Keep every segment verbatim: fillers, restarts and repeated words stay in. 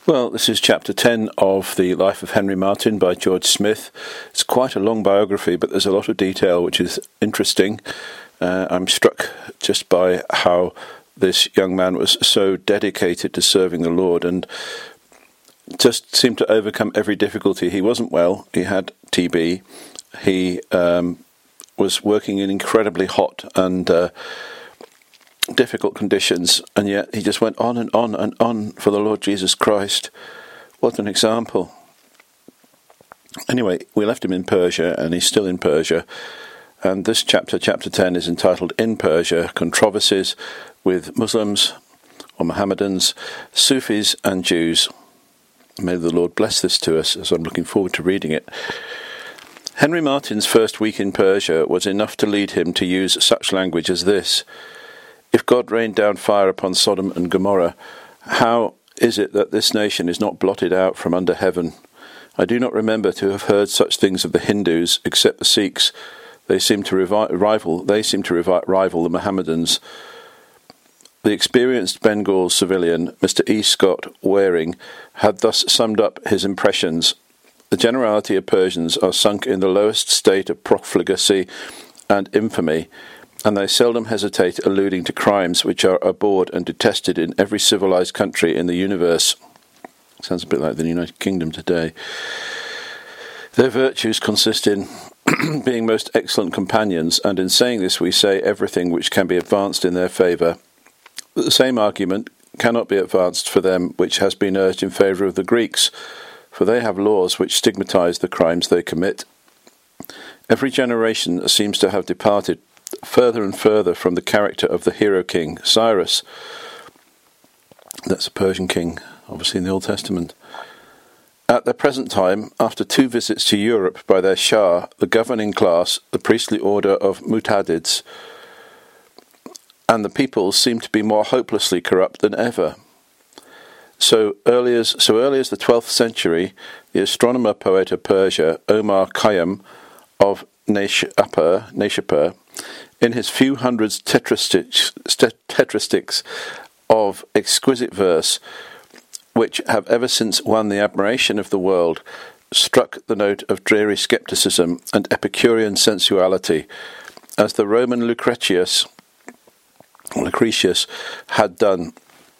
Well, this is chapter ten of The Life of Henry Martyn by George Smith. It's quite a long biography, but there's a lot of detail which is interesting. Uh, I'm struck just by how this young man was so dedicated to serving the Lord and just seemed to overcome every difficulty. He wasn't well. He had T B. He um, was working in incredibly hot and uh, difficult conditions, and yet he just went on and on and on for the Lord Jesus Christ. What an example. Anyway, we left him in Persia, and he's still in Persia, and this chapter, chapter ten, is entitled In Persia, Controversies with Muslims or Mohammedans, Sufis and Jews. May the Lord bless this to us as I'm looking forward to reading it. Henry Martyn's first week in Persia was enough to lead him to use such language as this: "If God rained down fire upon Sodom and Gomorrah, how is it that this nation is not blotted out from under heaven? I do not remember to have heard such things of the Hindus, except the Sikhs. They seem to revi- rival. They seem to revi- rival the Mohammedans." The experienced Bengal civilian, Mister E. Scott Waring, had thus summed up his impressions: "The generality of Persians are sunk in the lowest state of profligacy and infamy, and they seldom hesitate alluding to crimes which are abhorred and detested in every civilized country in the universe." Sounds a bit like the United Kingdom today. "Their virtues consist in being most excellent companions, and in saying this we say everything which can be advanced in their favour. The same argument cannot be advanced for them which has been urged in favour of the Greeks, for they have laws which stigmatize the crimes they commit. Every generation seems to have departed further and further from the character of the hero king, Cyrus." That's a Persian king, obviously in the Old Testament. "At the present time, after two visits to Europe by their Shah, the governing class, the priestly order of Mutadids, and the people seem to be more hopelessly corrupt than ever. So early as, so early as the twelfth century, the astronomer-poet of Persia, Omar Khayyam of Nishapur, Nishapur, in his few hundred tetrastichs, tetrastichs of exquisite verse, which have ever since won the admiration of the world, struck the note of dreary scepticism and Epicurean sensuality, as the Roman Lucretius, Lucretius had done.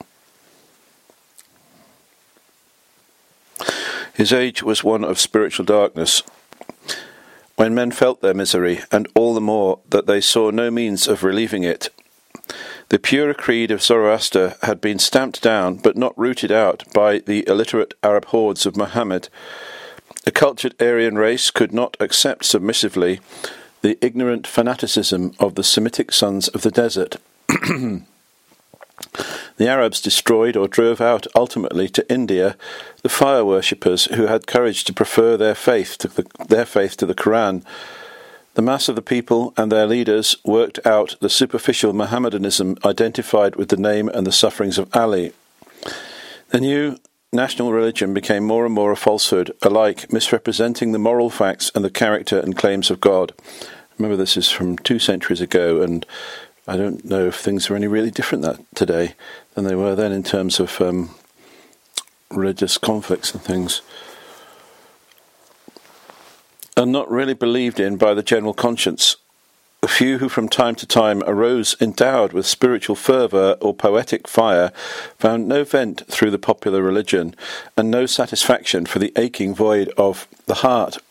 His age was one of spiritual darkness, when men felt their misery, and all the more that they saw no means of relieving it. The pure creed of Zoroaster had been stamped down, but not rooted out, by the illiterate Arab hordes of Muhammad. A cultured Aryan race could not accept submissively the ignorant fanaticism of the Semitic sons of the desert. The Arabs destroyed or drove out ultimately to India the fire worshippers who had courage to prefer their faith to the, their faith to the Quran. The mass of the people and their leaders worked out the superficial Mohammedanism identified with the name and the sufferings of Ali. The new national religion became more and more a falsehood, alike misrepresenting the moral facts and the character and claims of God. Remember, this is from two centuries ago, and I don't know if things are any really different that today than they were then in terms of um, religious conflicts and things. And not really believed in by the general conscience. The few who from time to time arose endowed with spiritual fervour or poetic fire found no vent through the popular religion, and no satisfaction for the aching void of the heart.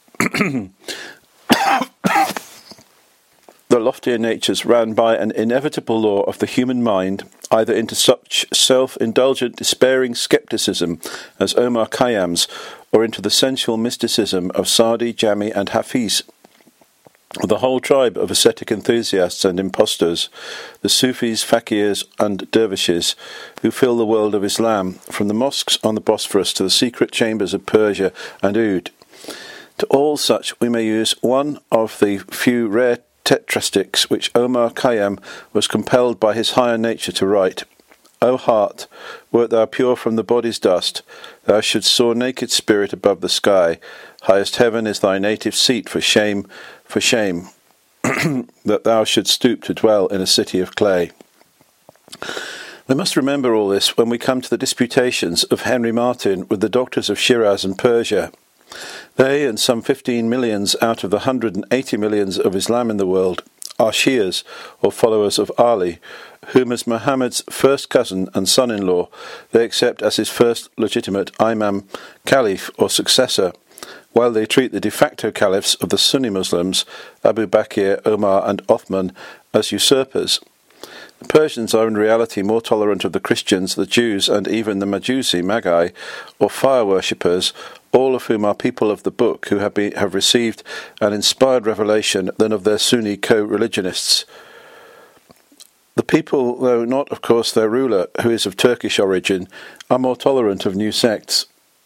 The loftier natures ran by an inevitable law of the human mind, either into such self-indulgent, despairing scepticism as Omar Khayyam's, or into the sensual mysticism of Sadi, Jami, and Hafiz. The whole tribe of ascetic enthusiasts and impostors, the Sufis, Fakirs, and Dervishes, who fill the world of Islam, from the mosques on the Bosphorus to the secret chambers of Persia and Oud. To all such we may use one of the few rare tetrastichs which Omar Khayyam was compelled by his higher nature to write. O heart, wert thou pure from the body's dust, thou shouldst soar naked spirit above the sky. Highest heaven is thy native seat, for shame, for shame, that thou shouldst stoop to dwell in a city of clay. We must remember all this when we come to the disputations of Henry Martyn with the doctors of Shiraz and Persia. They, and some fifteen millions out of the one hundred eighty millions of Islam in the world, are Shias, or followers of Ali, whom as Muhammad's first cousin and son-in-law they accept as his first legitimate Imam, Caliph or successor, while they treat the de facto caliphs of the Sunni Muslims, Abu Bakr, Omar and Othman, as usurpers. The Persians are in reality more tolerant of the Christians, the Jews and even the Majusi, Magi, or fire worshippers, all of whom are people of the book who have, been, have received an inspired revelation, than of their Sunni co-religionists. The people, though not of course their ruler, who is of Turkish origin, are more tolerant of new sects,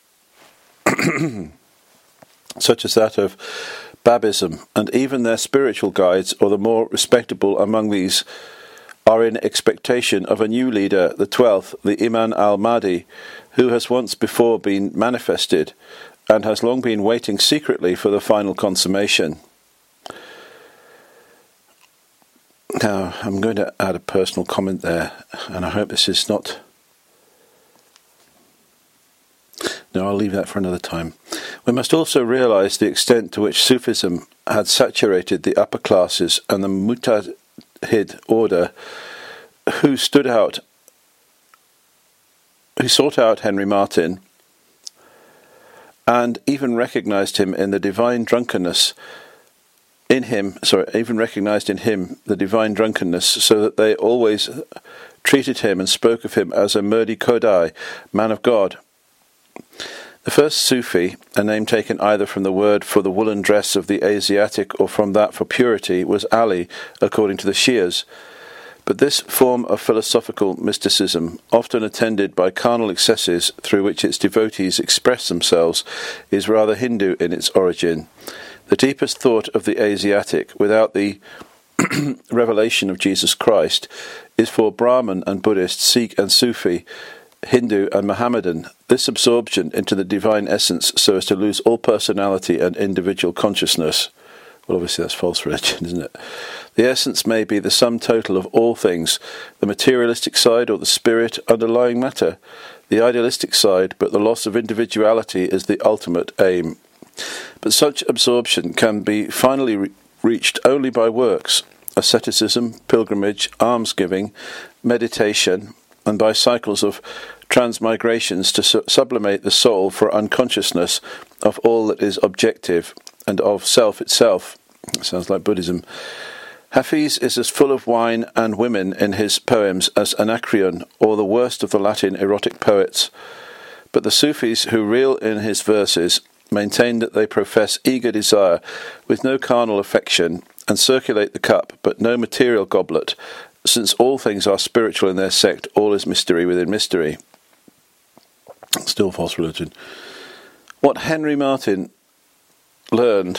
such as that of Babism, and even their spiritual guides, or the more respectable among these, are in expectation of a new leader, the twelfth, the Imam al-Mahdi, who has once before been manifested, and has long been waiting secretly for the final consummation. Now, I'm going to add a personal comment there, and I hope this is not... No, I'll leave that for another time. We must also realise the extent to which Sufism had saturated the upper classes and the Mujtahid order, who stood out, who sought out Henry Martyn, and even recognised him in the divine drunkenness in him, sorry, even recognised in him the divine drunkenness, so that they always treated him and spoke of him as a Murdi Kodai, man of God. The first Sufi, a name taken either from the word for the woolen dress of the Asiatic or from that for purity, was Ali, according to the Shias. But this form of philosophical mysticism, often attended by carnal excesses through which its devotees express themselves, is rather Hindu in its origin. The deepest thought of the Asiatic, without the revelation of Jesus Christ, is for Brahman and Buddhist, Sikh and Sufi, Hindu and Mohammedan, this absorption into the divine essence so as to lose all personality and individual consciousness. Well, obviously that's false religion, isn't it? The essence may be the sum total of all things, the materialistic side or the spirit underlying matter, the idealistic side, but the loss of individuality is the ultimate aim. But such absorption can be finally re- reached only by works, asceticism, pilgrimage, almsgiving, meditation, and by cycles of transmigrations to su- sublimate the soul for unconsciousness of all that is objective and of self itself. That sounds like Buddhism. Hafiz is as full of wine and women in his poems as Anacreon, or the worst of the Latin erotic poets. But the Sufis who reel in his verses maintain that they profess eager desire with no carnal affection, and circulate the cup but no material goblet. Since all things are spiritual in their sect, all is mystery within mystery. Still false religion. What Henry Martyn learned,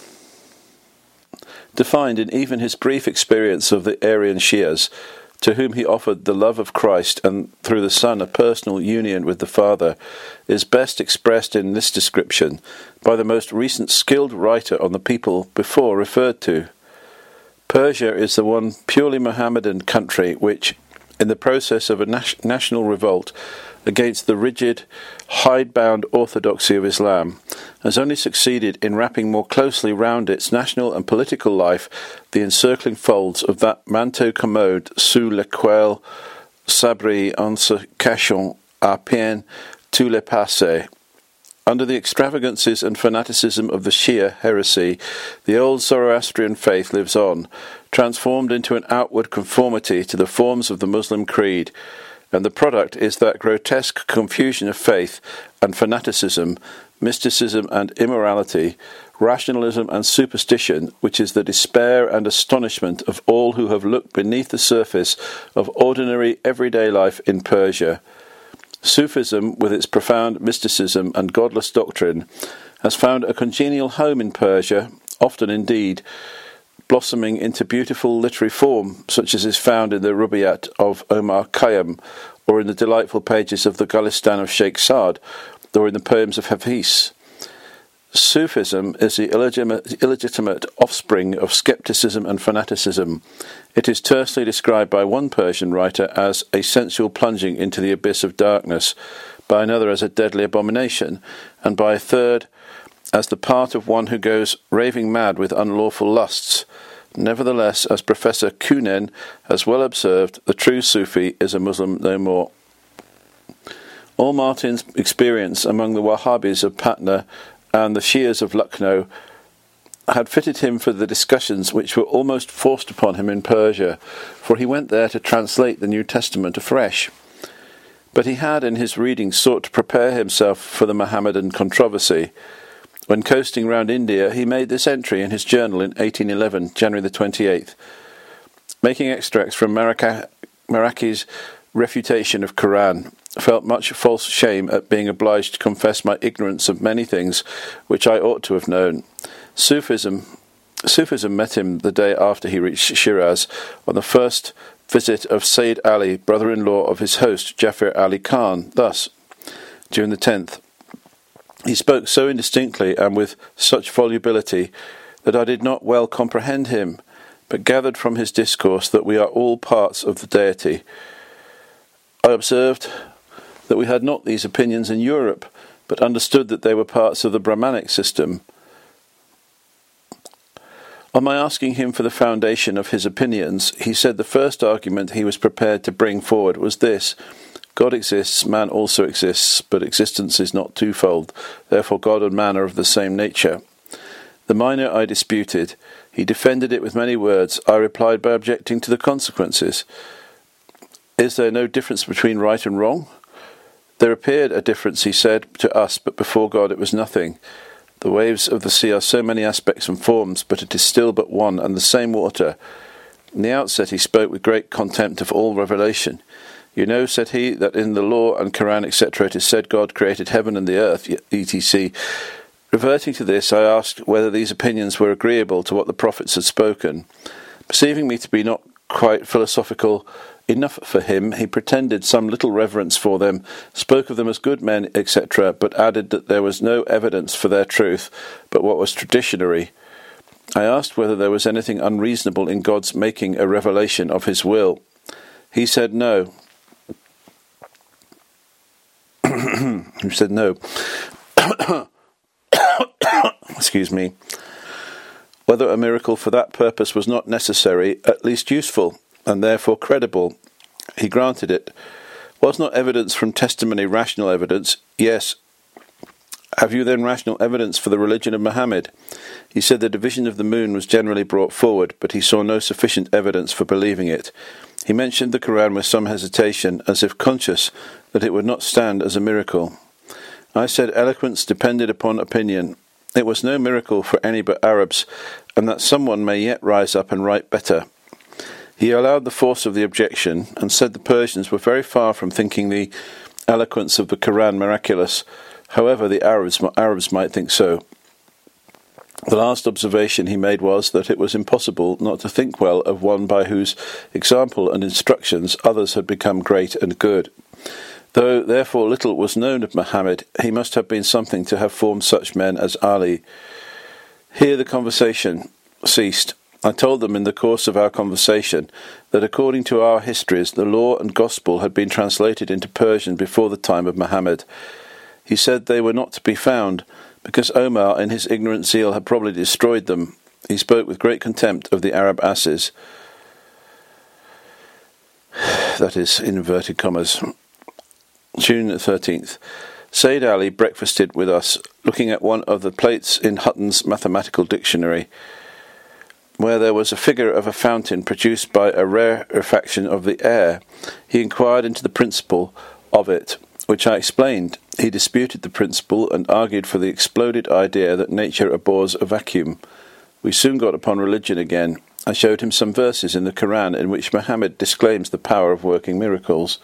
defined in even his brief experience of the Aryan Shias, to whom he offered the love of Christ and through the Son a personal union with the Father, is best expressed in this description by the most recent skilled writer on the people before referred to. Persia is the one purely Mohammedan country which, in the process of a nas- national revolt against the rigid, hidebound orthodoxy of Islam, has only succeeded in wrapping more closely round its national and political life the encircling folds of that manteau commode sous lequel s'abrit en se cachant à peine tous les passés. Under the extravagances and fanaticism of the Shia heresy, the old Zoroastrian faith lives on, transformed into an outward conformity to the forms of the Muslim creed, and the product is that grotesque confusion of faith and fanaticism, mysticism and immorality, rationalism and superstition, which is the despair and astonishment of all who have looked beneath the surface of ordinary everyday life in Persia. Sufism, with its profound mysticism and godless doctrine, has found a congenial home in Persia, often indeed blossoming into beautiful literary form, such as is found in the Rubaiyat of Omar Khayyam, or in the delightful pages of the Gulistan of Sheikh Saad, or in the poems of Hafiz. Sufism is the illegitimate, illegitimate offspring of skepticism and fanaticism. It is tersely described by one Persian writer as a sensual plunging into the abyss of darkness, by another as a deadly abomination, and by a third as the part of one who goes raving mad with unlawful lusts. Nevertheless, as Professor Kunen has well observed, the true Sufi is a Muslim no more. All Martin's experience among the Wahhabis of Patna and the Shias of Lucknow had fitted him for the discussions which were almost forced upon him in Persia, for he went there to translate the New Testament afresh. But he had in his reading sought to prepare himself for the Mohammedan controversy. When coasting round India, he made this entry in his journal in eighteen eleven, January the twenty-eighth, making extracts from Maraka, Maraki's refutation of Quran. Felt much false shame at being obliged to confess my ignorance of many things which I ought to have known. Sufism, Sufism met him the day after he reached Shiraz, on the first visit of Sayyid Ali, brother-in-law of his host, Jafar Ali Khan. Thus, June the tenth, he spoke so indistinctly and with such volubility that I did not well comprehend him, but gathered from his discourse that we are all parts of the deity. I observed that we had not these opinions in Europe, but understood that they were parts of the Brahmanic system. On my asking him for the foundation of his opinions, he said the first argument he was prepared to bring forward was this: God exists, man also exists, but existence is not twofold, therefore God and man are of the same nature. The minor I disputed. He defended it with many words. I replied by objecting to the consequences. Is there no difference between right and wrong? There appeared a difference, he said, to us, but before God it was nothing. The waves of the sea are so many aspects and forms, but it is still but one and the same water. In the outset he spoke with great contempt of all revelation. You know, said he, that in the law and Quran, et cetera, it is said God created heaven and the earth, et cetera. Reverting to this, I asked whether these opinions were agreeable to what the prophets had spoken. Perceiving me to be not quite philosophical enough for him, he pretended some little reverence for them, spoke of them as good men, et cetera, but added that there was no evidence for their truth, but what was traditionary. I asked whether there was anything unreasonable in God's making a revelation of his will. He said no. He said no. Excuse me. Whether a miracle for that purpose was not necessary, at least useful, and therefore credible. He granted it. Was not evidence from testimony rational evidence? Yes. Have you then rational evidence for the religion of Muhammad? He said the division of the moon was generally brought forward, but he saw no sufficient evidence for believing it. He mentioned the Quran with some hesitation, as if conscious that it would not stand as a miracle. I said eloquence depended upon opinion. It was no miracle for any but Arabs, and that someone may yet rise up and write better. He allowed the force of the objection, and said the Persians were very far from thinking the eloquence of the Quran miraculous. However, the Arabs, Arabs might think so. The last observation he made was that it was impossible not to think well of one by whose example and instructions others had become great and good. Though therefore little was known of Muhammad, he must have been something to have formed such men as Ali. Here the conversation ceased. I told them in the course of our conversation that according to our histories the law and gospel had been translated into Persian before the time of Muhammad. He said they were not to be found, because Omar in his ignorant zeal had probably destroyed them. He spoke with great contempt of the Arab asses. That is, in inverted commas. June the thirteenth. Sayyid Ali breakfasted with us, looking at one of the plates in Hutton's Mathematical Dictionary, where there was a figure of a fountain produced by a rarefaction of the air. He inquired into the principle of it, which I explained. He disputed the principle and argued for the exploded idea that nature abhors a vacuum. We soon got upon religion again. I showed him some verses in the Quran in which Muhammad disclaims the power of working miracles.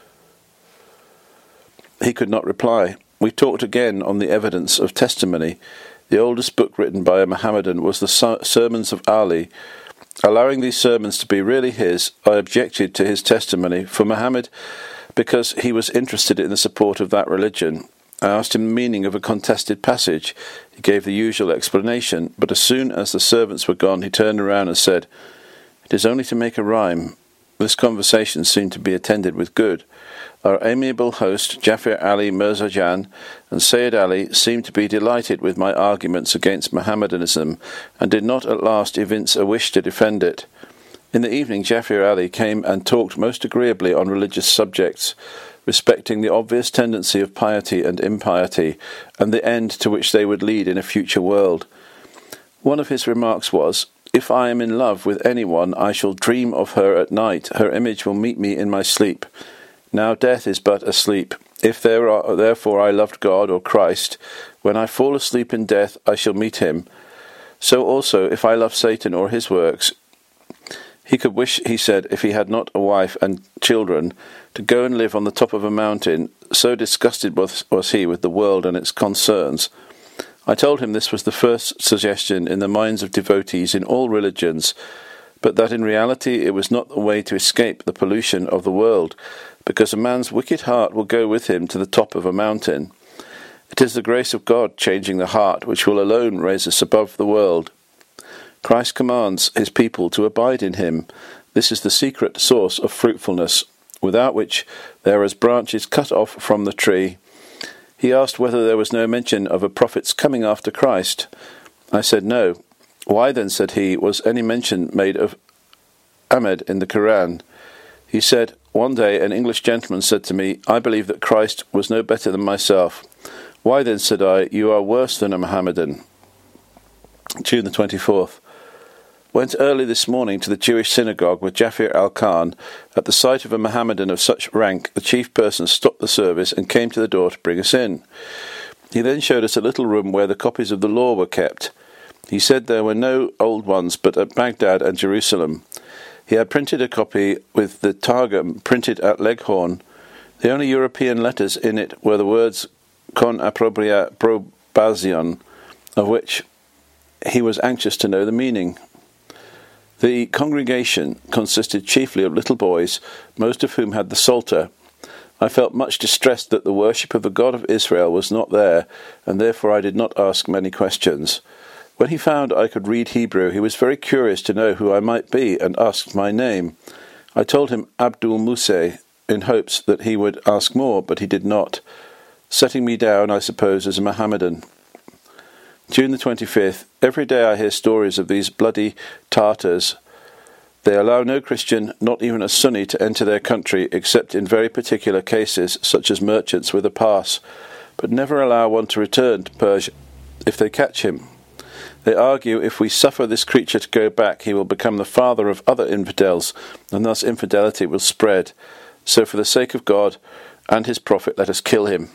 He could not reply. We talked again on the evidence of testimony. The oldest book written by a Mohammedan was the Sermons of Ali. Allowing these sermons to be really his, I objected to his testimony for Muhammad because he was interested in the support of that religion. I asked him the meaning of a contested passage. He gave the usual explanation, but as soon as the servants were gone, he turned around and said, "It is only to make a rhyme." This conversation seemed to be attended with good. Our amiable host, Jafir Ali Mirza Jan, and Sayyid Ali seemed to be delighted with my arguments against Mohammedanism, and did not at last evince a wish to defend it. In the evening, Jafir Ali came and talked most agreeably on religious subjects, respecting the obvious tendency of piety and impiety, and the end to which they would lead in a future world. One of his remarks was, "If I am in love with anyone, I shall dream of her at night. Her image will meet me in my sleep. Now death is but a sleep. If there are, therefore I loved God or Christ, when I fall asleep in death I shall meet him. So also, if I love Satan or his works, he could wish, he said, if he had not a wife and children, to go and live on the top of a mountain, so disgusted was, was he with the world and its concerns." I told him this was the first suggestion in the minds of devotees in all religions, but that in reality it was not the way to escape the pollution of the world, because a man's wicked heart will go with him to the top of a mountain. It is the grace of God changing the heart which will alone raise us above the world. Christ commands his people to abide in him. This is the secret source of fruitfulness, without which they are as branches cut off from the tree. He asked whether there was no mention of a prophet's coming after Christ. I said no. Why then, said he, was any mention made of Ahmed in the Quran? He said, "One day an English gentleman said to me, 'I believe that Christ was no better than myself.' 'Why then,' said I, 'you are worse than a Mohammedan.'" June the twenty-fourth. Went early this morning to the Jewish synagogue with Jafir al-Khan. At the sight of a Mohammedan of such rank, the chief person stopped the service and came to the door to bring us in. He then showed us a little room where the copies of the law were kept. He said there were no old ones, but at Baghdad and Jerusalem. He had printed a copy with the Targum printed at Leghorn. The only European letters in it were the words "con approbación," of which he was anxious to know the meaning. The congregation consisted chiefly of little boys, most of whom had the Psalter. I felt much distressed that the worship of the God of Israel was not there, and therefore I did not ask many questions. When he found I could read Hebrew, he was very curious to know who I might be, and asked my name. I told him Abdul Musa, in hopes that he would ask more, but he did not, setting me down, I suppose, as a Mohammedan. June the twenty-fifth. Every day I hear stories of these bloody Tartars. They allow no Christian, not even a Sunni, to enter their country, except in very particular cases, such as merchants with a pass, but never allow one to return to Persia if they catch him. They argue if we suffer this creature to go back, he will become the father of other infidels, and thus infidelity will spread. So for the sake of God and his Prophet, let us kill him.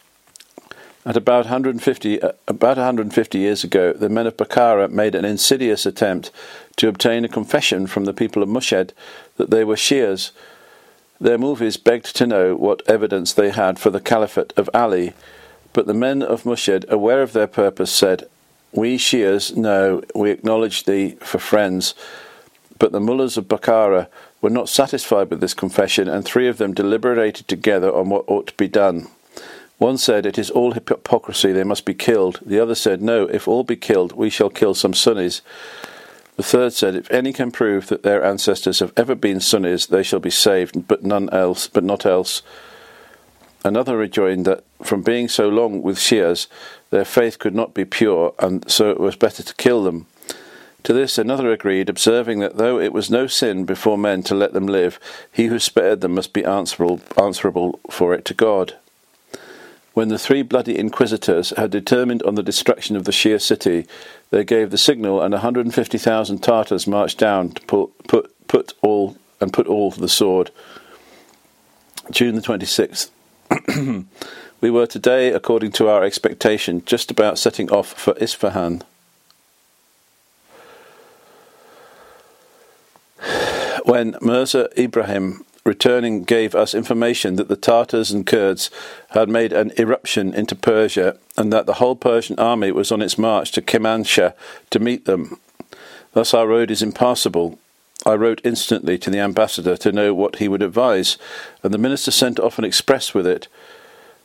At about one hundred fifty, uh, about one hundred fifty years ago, the men of Bukhara made an insidious attempt to obtain a confession from the people of Mushed that they were Shias. Their Muftis begged to know what evidence they had for the caliphate of Ali, but the men of Mushed, aware of their purpose, said, "We Shias know, we acknowledge thee for friends." But the mullahs of Bukhara were not satisfied with this confession, and three of them deliberated together on what ought to be done. One said, "It is all hypocrisy, they must be killed." The other said, "No, if all be killed, we shall kill some Sunnis." The third said, "If any can prove that their ancestors have ever been Sunnis, they shall be saved, but none else, but not else." Another rejoined that from being so long with Shias, their faith could not be pure, and so it was better to kill them. To this another agreed, observing that though it was no sin before men to let them live, he who spared them must be answerable, answerable for it to God. When the three bloody inquisitors had determined on the destruction of the Shia city, they gave the signal, and one hundred fifty thousand Tartars marched down to put, put, put all and put all to the sword. June the twenty-sixth. We were today, according to our expectation, just about setting off for Isfahan. When Mirza Ibrahim, returning, gave us information that the Tartars and Kurds had made an irruption into Persia, and that the whole Persian army was on its march to Kermanshah to meet them. Thus our road is impassable. I wrote instantly to the ambassador to know what he would advise, and the minister sent off an express with it.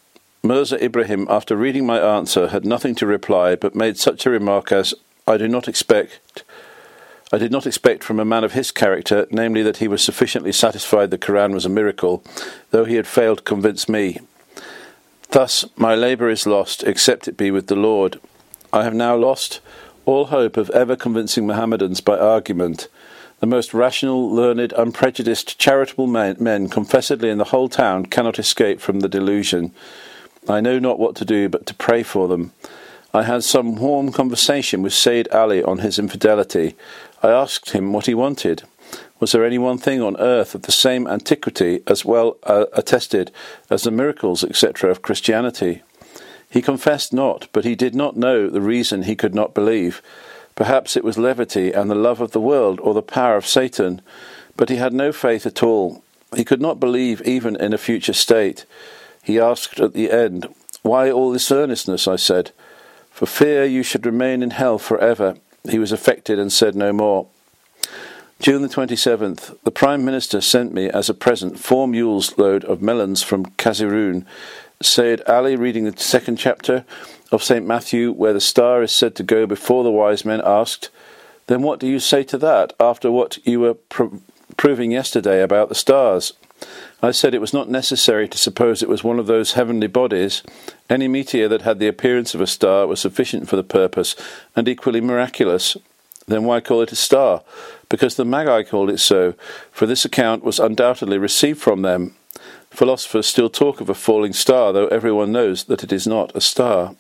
Mirza Ibrahim, after reading my answer, had nothing to reply, but made such a remark as, I do not expect... I did not expect from a man of his character, namely that he was sufficiently satisfied the Quran was a miracle, though he had failed to convince me. Thus my labour is lost, except it be with the Lord. I have now lost all hope of ever convincing Mohammedans by argument. The most rational, learned, unprejudiced, charitable men, men confessedly in the whole town cannot escape from the delusion. I know not what to do but to pray for them. I had some warm conversation with Sayyid Ali on his infidelity. I asked him what he wanted. Was there any one thing on earth of the same antiquity as well uh, attested as the miracles, et cetera, of Christianity? He confessed not, but he did not know the reason he could not believe. Perhaps it was levity and the love of the world, or the power of Satan, but he had no faith at all. He could not believe even in a future state. He asked at the end, Why all this earnestness? I said, For fear you should remain in hell forever. He was affected and said no more. June the twenty-seventh, the Prime Minister sent me as a present four mules load of melons from Kaziroon. Sayyid Ali, reading the second chapter of Saint Matthew, where the star is said to go before the wise men, asked, Then what do you say to that, after what you were pro- proving yesterday about the stars? I said it was not necessary to suppose it was one of those heavenly bodies. Any meteor that had the appearance of a star was sufficient for the purpose, and equally miraculous. Then why call it a star? Because the Magi called it so, for this account was undoubtedly received from them. Philosophers still talk of a falling star, though everyone knows that it is not a star.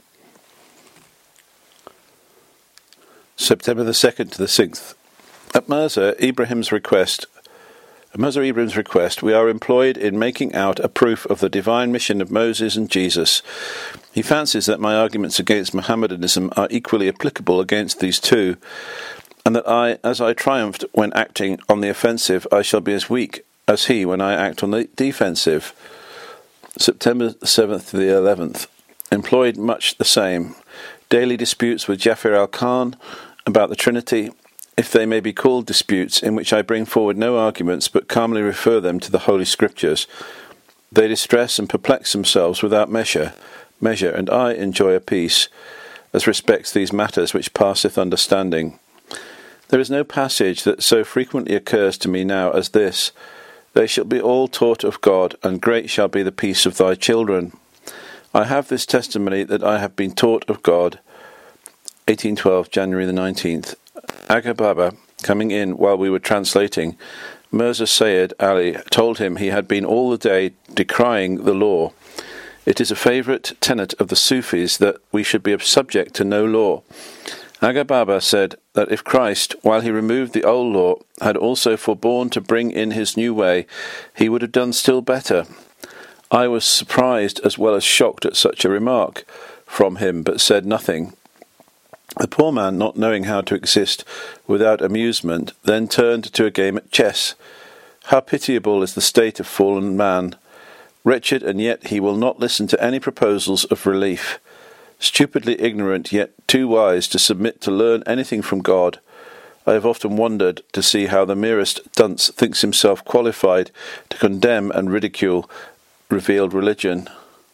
September the second to the sixth. At Mirza Ibrahim's request, At Mirza Ibrahim's request, we are employed in making out a proof of the divine mission of Moses and Jesus. He fancies that my arguments against Mohammedanism are equally applicable against these two, and that I, as I triumphed when acting on the offensive, I shall be as weak as he when I act on the defensive. September seventh to the eleventh. Employed much the same. Daily disputes with Jafir al-Khan about the Trinity, if they may be called disputes, in which I bring forward no arguments but calmly refer them to the Holy Scriptures. They distress and perplex themselves without measure, measure, and I enjoy a peace, as respects these matters which passeth understanding. There is no passage that so frequently occurs to me now as this, They shall be all taught of God, and great shall be the peace of thy children. I have this testimony that I have been taught of God. eighteen twelve, January the nineteenth. Aga Baba, coming in while we were translating, Mirza Sayyid Ali told him he had been all the day decrying the law. It is a favourite tenet of the Sufis that we should be subject to no law. Aga Baba said that if Christ, while he removed the old law, had also forborne to bring in his new way, he would have done still better. I was surprised as well as shocked at such a remark from him, but said nothing. The poor man, not knowing how to exist without amusement, then turned to a game at chess. How pitiable is the state of fallen man! Wretched, and yet he will not listen to any proposals of relief. Stupidly ignorant, yet too wise to submit to learn anything from God. I have often wondered to see how the merest dunce thinks himself qualified to condemn and ridicule revealed religion.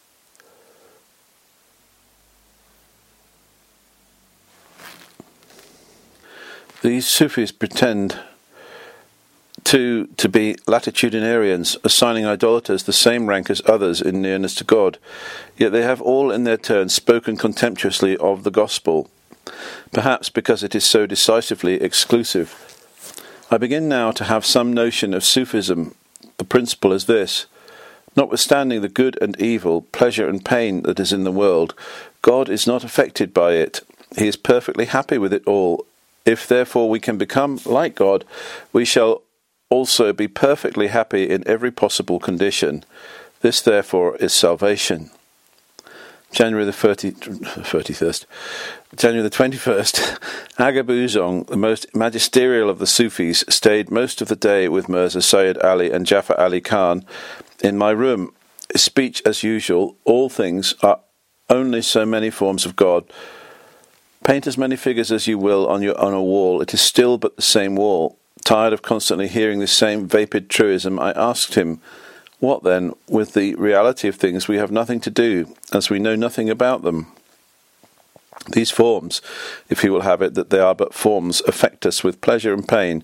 These Sufis pretend to to be latitudinarians, assigning idolaters the same rank as others in nearness to God, yet they have all in their turn spoken contemptuously of the gospel, perhaps because it is so decisively exclusive. I begin now to have some notion of Sufism. The principle is this: notwithstanding the good and evil, pleasure and pain that is in the world, God is not affected by it. He is perfectly happy with it all. If therefore we can become like God, we shall also be perfectly happy in every possible condition. This therefore is salvation. January the thirty-first, January the twenty-first, Aga Buzong, the most magisterial of the Sufis, stayed most of the day with Mirza Sayyid Ali and Jafar Ali Khan in my room. His speech as usual: all things are only so many forms of God. Paint as many figures as you will on your on a wall, it is still but the same wall. Tired of constantly hearing this same vapid truism, I asked him, What then? With the reality of things we have nothing to do, as we know nothing about them. These forms, if you will have it that they are but forms, affect us with pleasure and pain,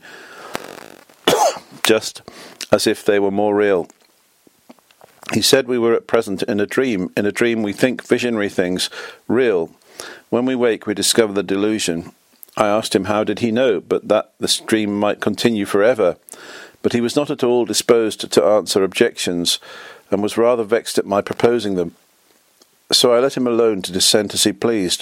just as if they were more real. He said we were at present in a dream. In a dream we think visionary things, real. When we wake we discover the delusion. I asked him how did he know, but that this dream might continue forever. But he was not at all disposed to answer objections, and was rather vexed at my proposing them. So I let him alone to dissent as he pleased.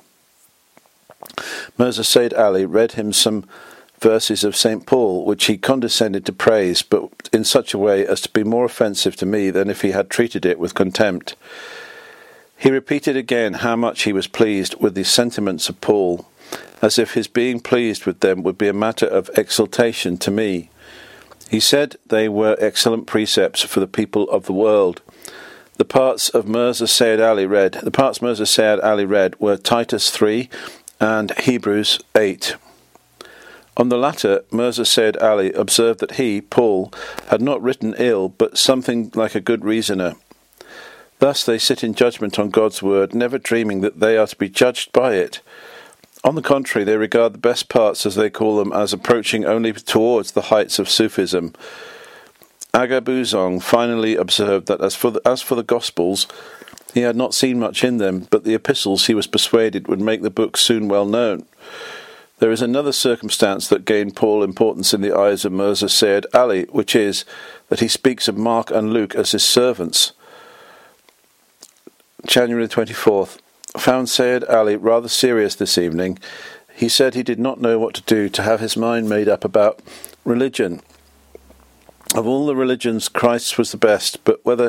Mirza Said Ali read him some verses of Saint Paul, which he condescended to praise, but in such a way as to be more offensive to me than if he had treated it with contempt. He repeated again how much he was pleased with the sentiments of Paul, as if his being pleased with them would be a matter of exultation to me. He said they were excellent precepts for the people of the world. The parts of Mirza Said Ali read, the parts Mirza Said Ali read were Titus three and Hebrews eight. On the latter, Mirza Said Ali observed that he, Paul, had not written ill, but something like a good reasoner. Thus they sit in judgment on God's word, never dreaming that they are to be judged by it. On the contrary, they regard the best parts, as they call them, as approaching only towards the heights of Sufism. Aga Buzong finally observed that as for the, as for the Gospels, he had not seen much in them, but the epistles he was persuaded would make the book soon well known. There is another circumstance that gained Paul importance in the eyes of Mirza Said Ali, which is that he speaks of Mark and Luke as his servants. January twenty-fourth. Found Said Ali rather serious this evening. He said he did not know what to do to have his mind made up about religion. Of all the religions, Christ's was the best, but whether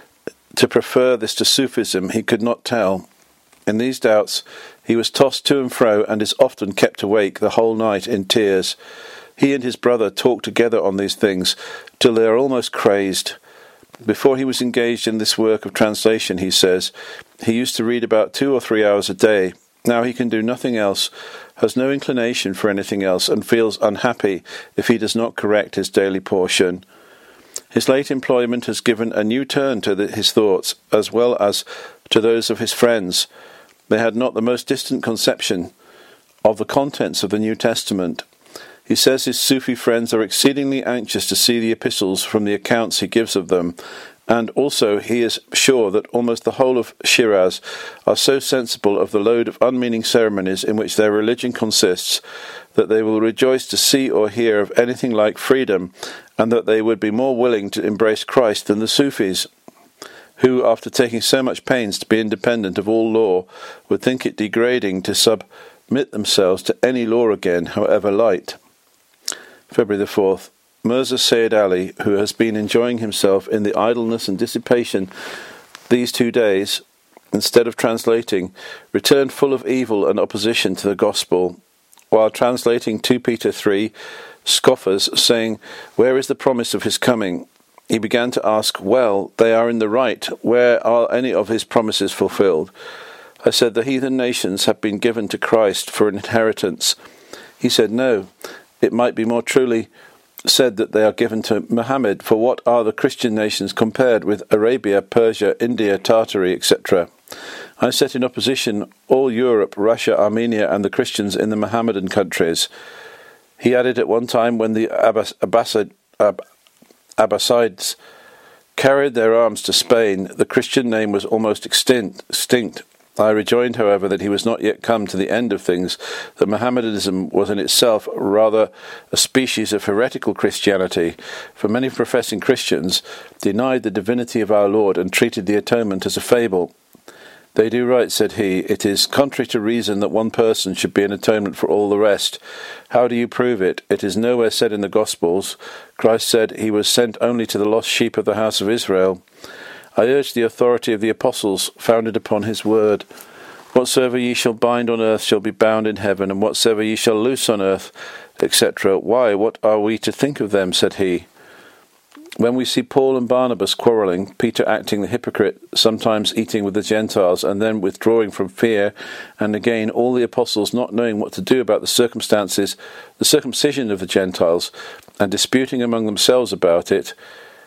to prefer this to Sufism he could not tell. In these doubts he was tossed to and fro, and is often kept awake the whole night in tears. He and his brother talk together on these things till they are almost crazed. Before he was engaged in this work of translation, he says, he used to read about two or three hours a day. Now he can do nothing else, has no inclination for anything else, and feels unhappy if he does not correct his daily portion. His late employment has given a new turn to the, his thoughts, as well as to those of his friends. They had not the most distant conception of the contents of the New Testament. He says his Sufi friends are exceedingly anxious to see the epistles from the accounts he gives of them, and also he is sure that almost the whole of Shiraz are so sensible of the load of unmeaning ceremonies in which their religion consists, that they will rejoice to see or hear of anything like freedom, and that they would be more willing to embrace Christ than the Sufis, who, after taking so much pains to be independent of all law, would think it degrading to submit themselves to any law again, however light. February the fourth. Mirza Said Ali, who has been enjoying himself in the idleness and dissipation these two days, instead of translating, returned full of evil and opposition to the gospel. While translating Second Peter three, scoffers, saying, "Where is the promise of his coming?" He began to ask, "Well, they are in the right. Where are any of his promises fulfilled?" I said, "The heathen nations have been given to Christ for an inheritance." He said, "No, it might be more truly said that they are given to Muhammad, for what are the Christian nations compared with Arabia, Persia, India, Tartary, et cetera" I set in opposition all Europe, Russia, Armenia, and the Christians in the Mohammedan countries. He added at one time, when the Abbas, Abbasid, Ab, Abbasides carried their arms to Spain, the Christian name was almost extinct. extinct. I rejoined, however, that he was not yet come to the end of things, that Mohammedanism was in itself rather a species of heretical Christianity, for many professing Christians denied the divinity of our Lord and treated the atonement as a fable. "They do right," said he. "It is contrary to reason that one person should be an atonement for all the rest. How do you prove it? It is nowhere said in the Gospels. Christ said he was sent only to the lost sheep of the house of Israel. I urge the authority of the apostles, founded upon his word. Whatsoever ye shall bind on earth shall be bound in heaven, and whatsoever ye shall loose on earth, et cetera" "Why, what are we to think of them?" said he. When we see Paul and Barnabas quarrelling, Peter acting the hypocrite, sometimes eating with the Gentiles, and then withdrawing from fear, and again all the apostles not knowing what to do about the circumstances, the circumcision of the Gentiles, and disputing among themselves about it,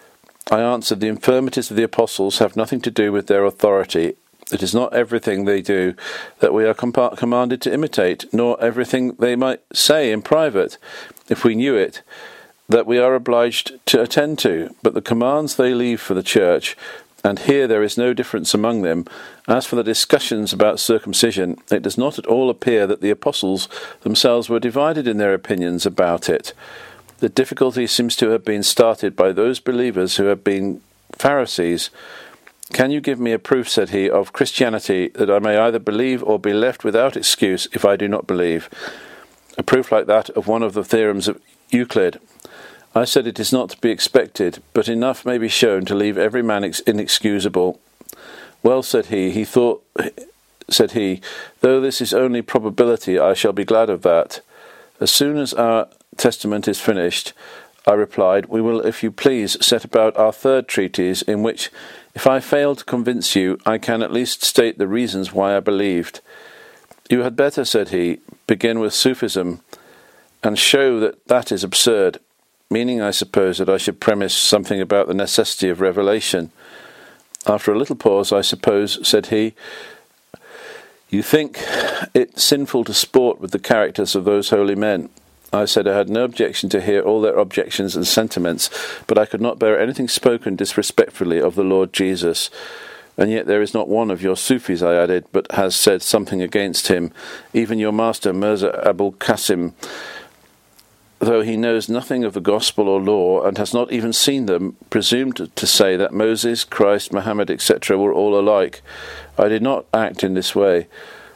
I answered, the infirmities of the apostles have nothing to do with their authority. It is not everything they do that we are com- commanded to imitate, nor everything they might say in private, if we knew it, that we are obliged to attend to, but the commands they leave for the church, and here there is no difference among them. As for the discussions about circumcision, it does not at all appear that the apostles themselves were divided in their opinions about it. The difficulty seems to have been started by those believers who have been Pharisees. Can you give me a proof, said he, of Christianity, that I may either believe or be left without excuse if I do not believe? A proof like that of one of the theorems of Euclid. I said it is not to be expected, but enough may be shown to leave every man ex- inexcusable. Well, said he, he thought, said he, though this is only probability, I shall be glad of that. As soon as our testament is finished, I replied, we will, if you please, set about our third treatise, in which, if I fail to convince you, I can at least state the reasons why I believed. You had better, said he, begin with Sufism, and show that that is absurd, meaning, I suppose, that I should premise something about the necessity of revelation. After a little pause, I suppose, said he, you think it sinful to sport with the characters of those holy men. I said I had no objection to hear all their objections and sentiments, but I could not bear anything spoken disrespectfully of the Lord Jesus. And yet there is not one of your Sufis, I added, but has said something against him. Even your master, Mirza Abul Qasim, though he knows nothing of the gospel or law, and has not even seen them, presumed to say that Moses, Christ, Muhammad, et cetera were all alike. I did not act in this way.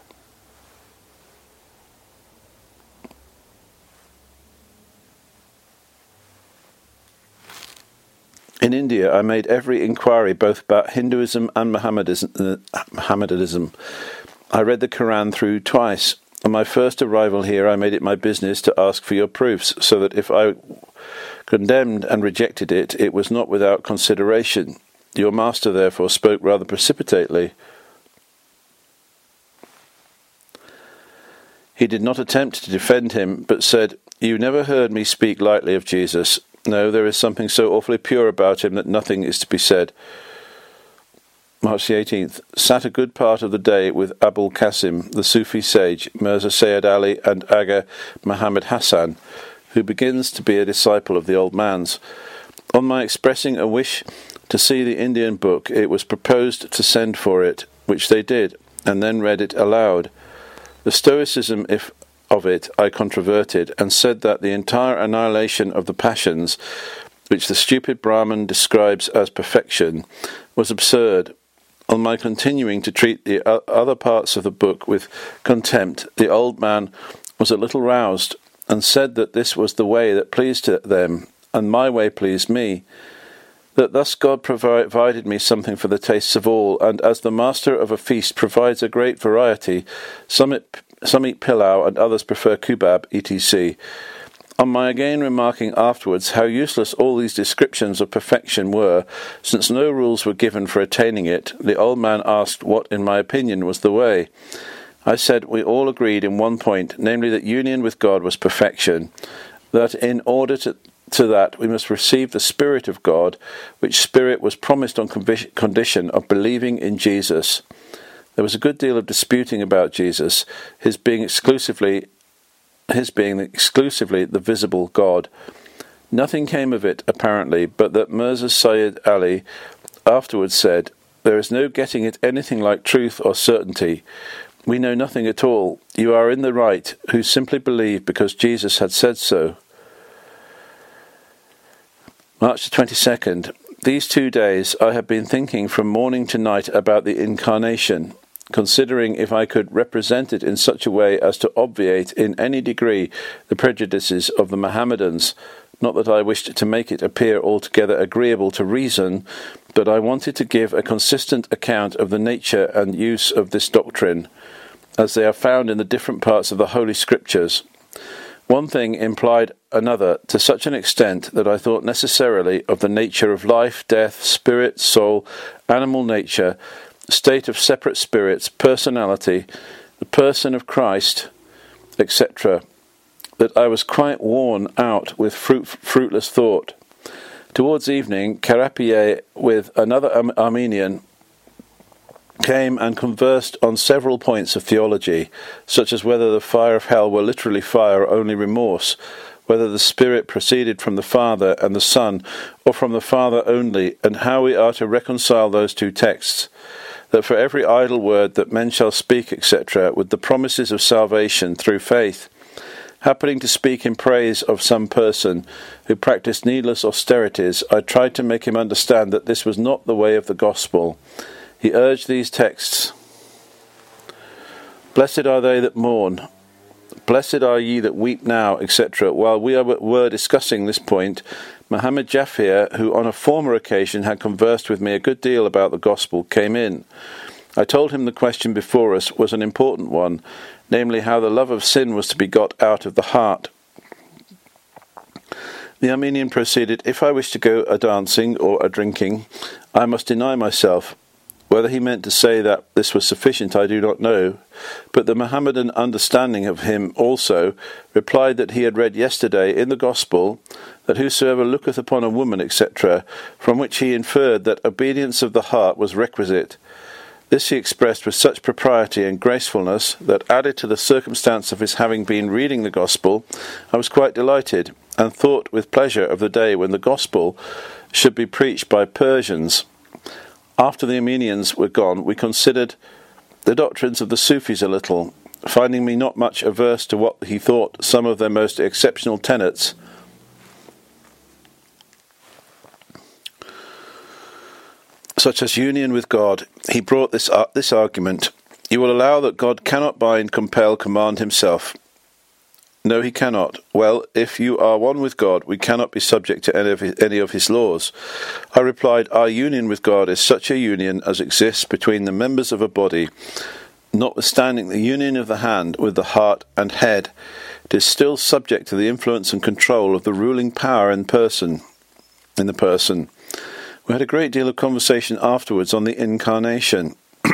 In India, I made every inquiry both about Hinduism and Mohammedanism. I read the Quran through twice. On my first arrival here, I made it my business to ask for your proofs, so that if I condemned and rejected it, it was not without consideration. Your master, therefore, spoke rather precipitately. He did not attempt to defend him, but said, you never heard me speak lightly of Jesus. No, there is something so awfully pure about him that nothing is to be said. March the eighteenth. Sat a good part of the day with Abul Qasim, the Sufi sage, Mirza Sayyid Ali and Aga Muhammad Hassan, who begins to be a disciple of the old man's. On my expressing a wish to see the Indian book, it was proposed to send for it, which they did, and then read it aloud. The stoicism, if of it, I controverted, and said that the entire annihilation of the passions, which the stupid Brahman describes as perfection, was absurd. On my continuing to treat the other parts of the book with contempt, the old man was a little roused, and said that this was the way that pleased them, and my way pleased me, that thus God provided me something for the tastes of all, and as the master of a feast provides a great variety, some it Some eat pilau and others prefer kubab, et cetera. On my again remarking afterwards how useless all these descriptions of perfection were, since no rules were given for attaining it, the old man asked what, in my opinion, was the way. I said we all agreed in one point, namely that union with God was perfection, that in order to, to that we must receive the Spirit of God, which Spirit was promised on condition of believing in Jesus. There was a good deal of disputing about Jesus, his being exclusively, his being exclusively the visible God. Nothing came of it, apparently, but that Mirza Sayyid Ali afterwards said, there is no getting it anything like truth or certainty. We know nothing at all. You are in the right, who simply believe because Jesus had said so. March the twenty-second. These two days I have been thinking from morning to night about the Incarnation, considering if I could represent it in such a way as to obviate in any degree the prejudices of the Mohammedans. Not that I wished to make it appear altogether agreeable to reason, but I wanted to give a consistent account of the nature and use of this doctrine, as they are found in the different parts of the Holy Scriptures. One thing implied another to such an extent that I thought necessarily of the nature of life, death, spirit, soul, animal nature, state of separate spirits, personality, the person of Christ, et cetera, that I was quite worn out with fruit, fruitless thought. Towards evening, Karapiye, with another Ar- Armenian, came and conversed on several points of theology, such as whether the fire of hell were literally fire or only remorse, whether the Spirit proceeded from the Father and the Son, or from the Father only, and how we are to reconcile those two texts, that for every idle word that men shall speak, et cetera, with the promises of salvation through faith, happening to speak in praise of some person who practiced needless austerities, I tried to make him understand that this was not the way of the gospel. He urged these texts: Blessed are they that mourn, blessed are ye that weep now, et cetera. While we were discussing this point, Muhammad Jafir, who on a former occasion had conversed with me a good deal about the gospel, came in. I told him the question before us was an important one, namely how the love of sin was to be got out of the heart. The Armenian proceeded, If I wish to go a-dancing or a-drinking, I must deny myself. Whether he meant to say that this was sufficient I do not know, but the Mohammedan understanding of him also replied that he had read yesterday in the Gospel that whosoever looketh upon a woman, et cetera, from which he inferred that obedience of the heart was requisite. This he expressed with such propriety and gracefulness that, added to the circumstance of his having been reading the Gospel, I was quite delighted, and thought with pleasure of the day when the Gospel should be preached by Persians. After the Armenians were gone, we considered the doctrines of the Sufis a little, finding me not much averse to what he thought some of their most exceptional tenets, such as union with God. He brought this uh, this argument: You will allow that God cannot bind, compel, command himself. No, he cannot. Well, if you are one with God, we cannot be subject to any of his, any of his laws. I replied, Our union with God is such a union as exists between the members of a body. Notwithstanding the union of the hand with the heart and head, it is still subject to the influence and control of the ruling power in person. In the person. We had a great deal of conversation afterwards on the incarnation.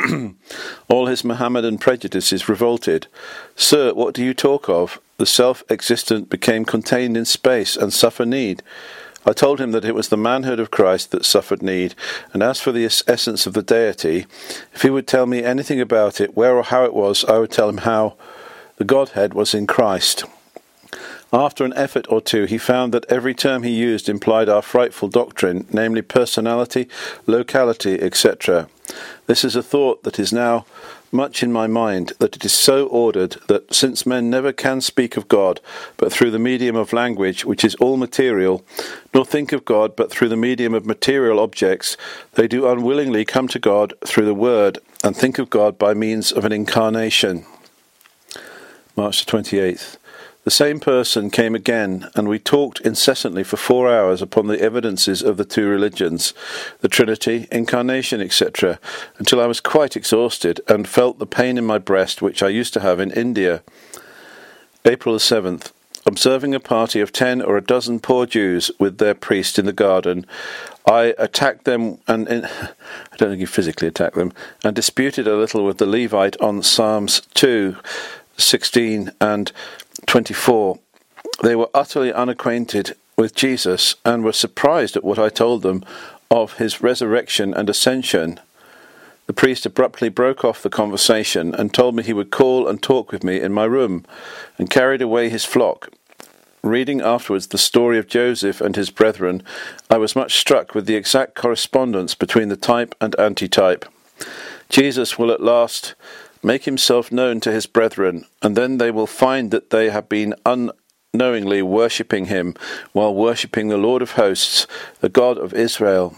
All his Mohammedan prejudices revolted. Sir, what do you talk of? The self-existent became contained in space and suffer need. I told him that it was the manhood of Christ that suffered need, and as for the essence of the deity, if he would tell me anything about it, where or how it was, I would tell him how the Godhead was in Christ. After an effort or two, he found that every term he used implied our frightful doctrine, namely personality, locality, et cetera. This is a thought that is now much in my mind, that it is so ordered that since men never can speak of God but through the medium of language, which is all material, nor think of God but through the medium of material objects, they do unwillingly come to God through the Word and think of God by means of an incarnation. March the twenty-eighth. The same person came again, and we talked incessantly for four hours upon the evidences of the two religions, the Trinity, incarnation, et cetera, until I was quite exhausted, and felt the pain in my breast which I used to have in India. April the seventh. Observing a party of ten or a dozen poor Jews with their priest in the garden, I attacked them, and in, I don't think he physically attacked them, and disputed a little with the Levite on Psalms two, sixteen, and twenty-four. They were utterly unacquainted with Jesus and were surprised at what I told them of his resurrection and ascension. The priest abruptly broke off the conversation and told me he would call and talk with me in my room, and carried away his flock. Reading afterwards the story of Joseph and his brethren, I was much struck with the exact correspondence between the type and antitype. Jesus will at last make himself known to his brethren, and then they will find that they have been unknowingly worshipping him while worshipping the Lord of hosts, the God of Israel.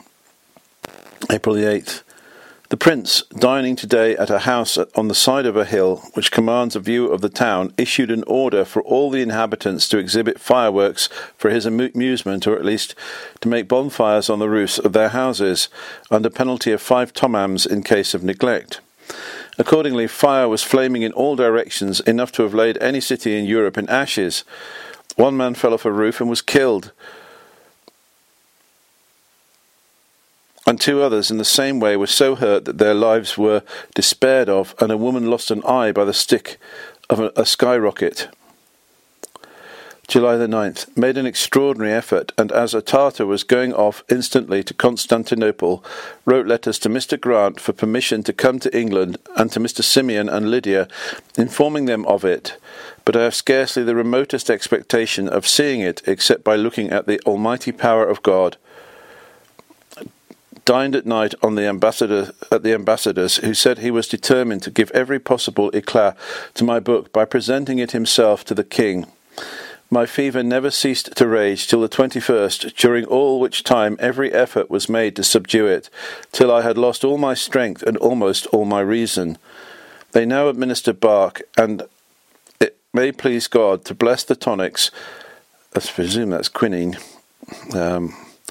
April the eighth. The prince, dining today at a house on the side of a hill which commands a view of the town, issued an order for all the inhabitants to exhibit fireworks for his amusement, or at least to make bonfires on the roofs of their houses, under penalty of five tomams in case of neglect. Accordingly, fire was flaming in all directions, enough to have laid any city in Europe in ashes. One man fell off a roof and was killed, and two others in the same way were so hurt that their lives were despaired of, and a woman lost an eye by the stick of a, a skyrocket. July the ninth, made an extraordinary effort, and as a Tartar was going off instantly to Constantinople, wrote letters to Mister Grant for permission to come to England, and to Mister Simeon and Lydia, informing them of it. But I have scarcely the remotest expectation of seeing it, except by looking at the almighty power of God. Dined at night on the ambassador at the ambassador's, who said he was determined to give every possible eclat to my book by presenting it himself to the king. My fever never ceased to rage till the twenty-first, during all which time every effort was made to subdue it, till I had lost all my strength and almost all my reason. They now administer bark, and it may please God to bless the tonics. I presume that's quinine. Um,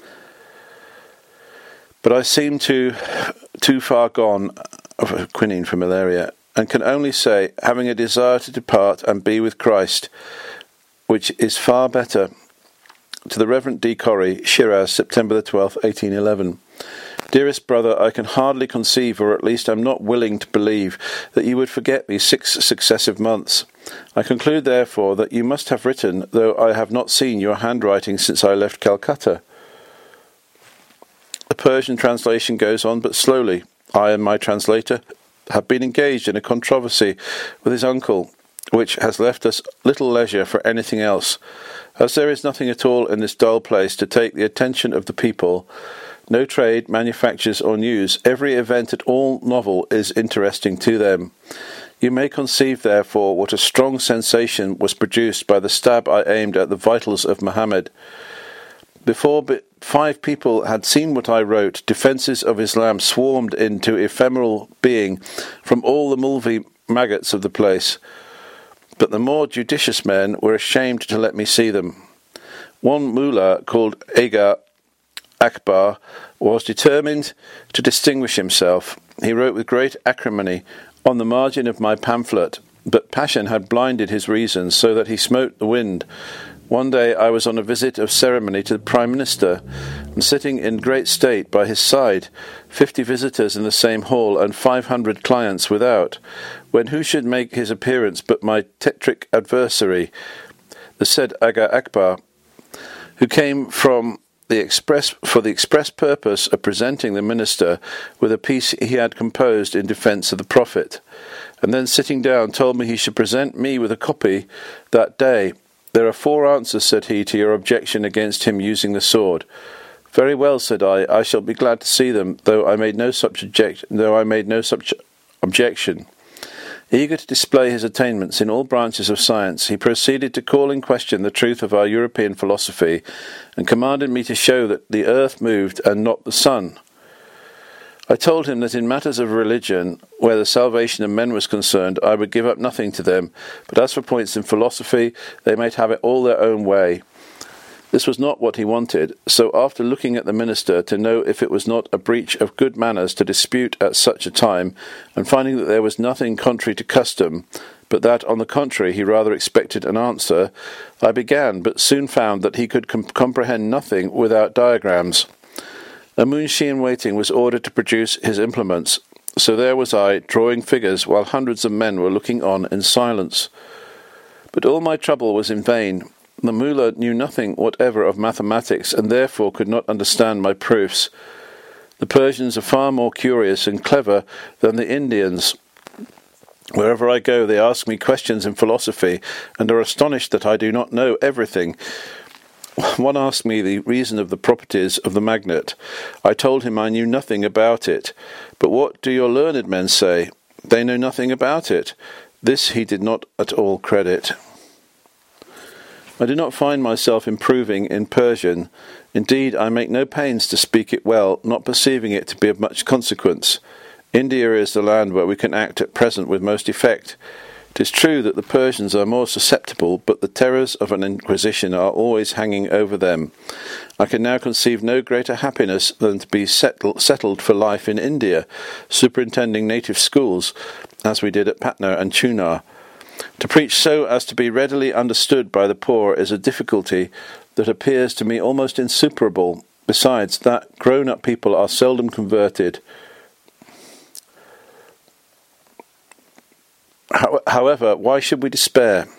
but I seem to too far gone of quinine for malaria, and can only say, having a desire to depart and be with Christ, which is far better. To the Reverend D. Corrie, Shiraz, September the twelfth, eighteen eleven. Dearest brother, I can hardly conceive, or at least am not willing to believe, that you would forget me six successive months. I conclude, therefore, that you must have written, though I have not seen your handwriting since I left Calcutta. The Persian translation goes on but slowly. I and my translator have been engaged in a controversy with his uncle, which has left us little leisure for anything else. As there is nothing at all in this dull place to take the attention of the people, no trade, manufactures, or news, every event at all novel is interesting to them. You may conceive, therefore, what a strong sensation was produced by the stab I aimed at the vitals of Mohammed. Before five people had seen what I wrote, defences of Islam swarmed into ephemeral being from all the mulvi maggots of the place. But the more judicious men were ashamed to let me see them. One mullah, called Aga Akbar, was determined to distinguish himself. He wrote with great acrimony on the margin of my pamphlet, but passion had blinded his reason, so that he smote the wind. One day I was on a visit of ceremony to the Prime Minister, and sitting in great state by his side, fifty visitors in the same hall and five hundred clients without, when who should make his appearance but my tetric adversary, the said Aga Akbar, who came from the express for the express purpose of presenting the minister with a piece he had composed in defence of the Prophet, and then sitting down told me he should present me with a copy that day. There are four answers, said he, to your objection against him using the sword. Very well, said I, I shall be glad to see them, though I made no such object, though I made no such objection. Eager to display his attainments in all branches of science, he proceeded to call in question the truth of our European philosophy, and commanded me to show that the earth moved and not the sun. I told him that in matters of religion, where the salvation of men was concerned, I would give up nothing to them, but as for points in philosophy, they might have it all their own way. This was not what he wanted, so after looking at the minister to know if it was not a breach of good manners to dispute at such a time, and finding that there was nothing contrary to custom, but that, on the contrary, he rather expected an answer, I began, but soon found that he could com- comprehend nothing without diagrams. A Munshi-in-waiting was ordered to produce his implements, so there was I, drawing figures, while hundreds of men were looking on in silence. But all my trouble was in vain. The mullah knew nothing whatever of mathematics, and therefore could not understand my proofs. The Persians are far more curious and clever than the Indians. Wherever I go, they ask me questions in philosophy, and are astonished that I do not know everything. One asked me the reason of the properties of the magnet. I told him I knew nothing about it. But what do your learned men say? They know nothing about it. This he did not at all credit. I do not find myself improving in Persian. Indeed, I make no pains to speak it well, not perceiving it to be of much consequence. India is the land where we can act at present with most effect. It is true that the Persians are more susceptible, but the terrors of an inquisition are always hanging over them. I can now conceive no greater happiness than to be settled, settled for life in India, superintending native schools, as we did at Patna and Chunar. To preach so as to be readily understood by the poor is a difficulty that appears to me almost insuperable. Besides that, grown-up people are seldom converted. However, why should we despair?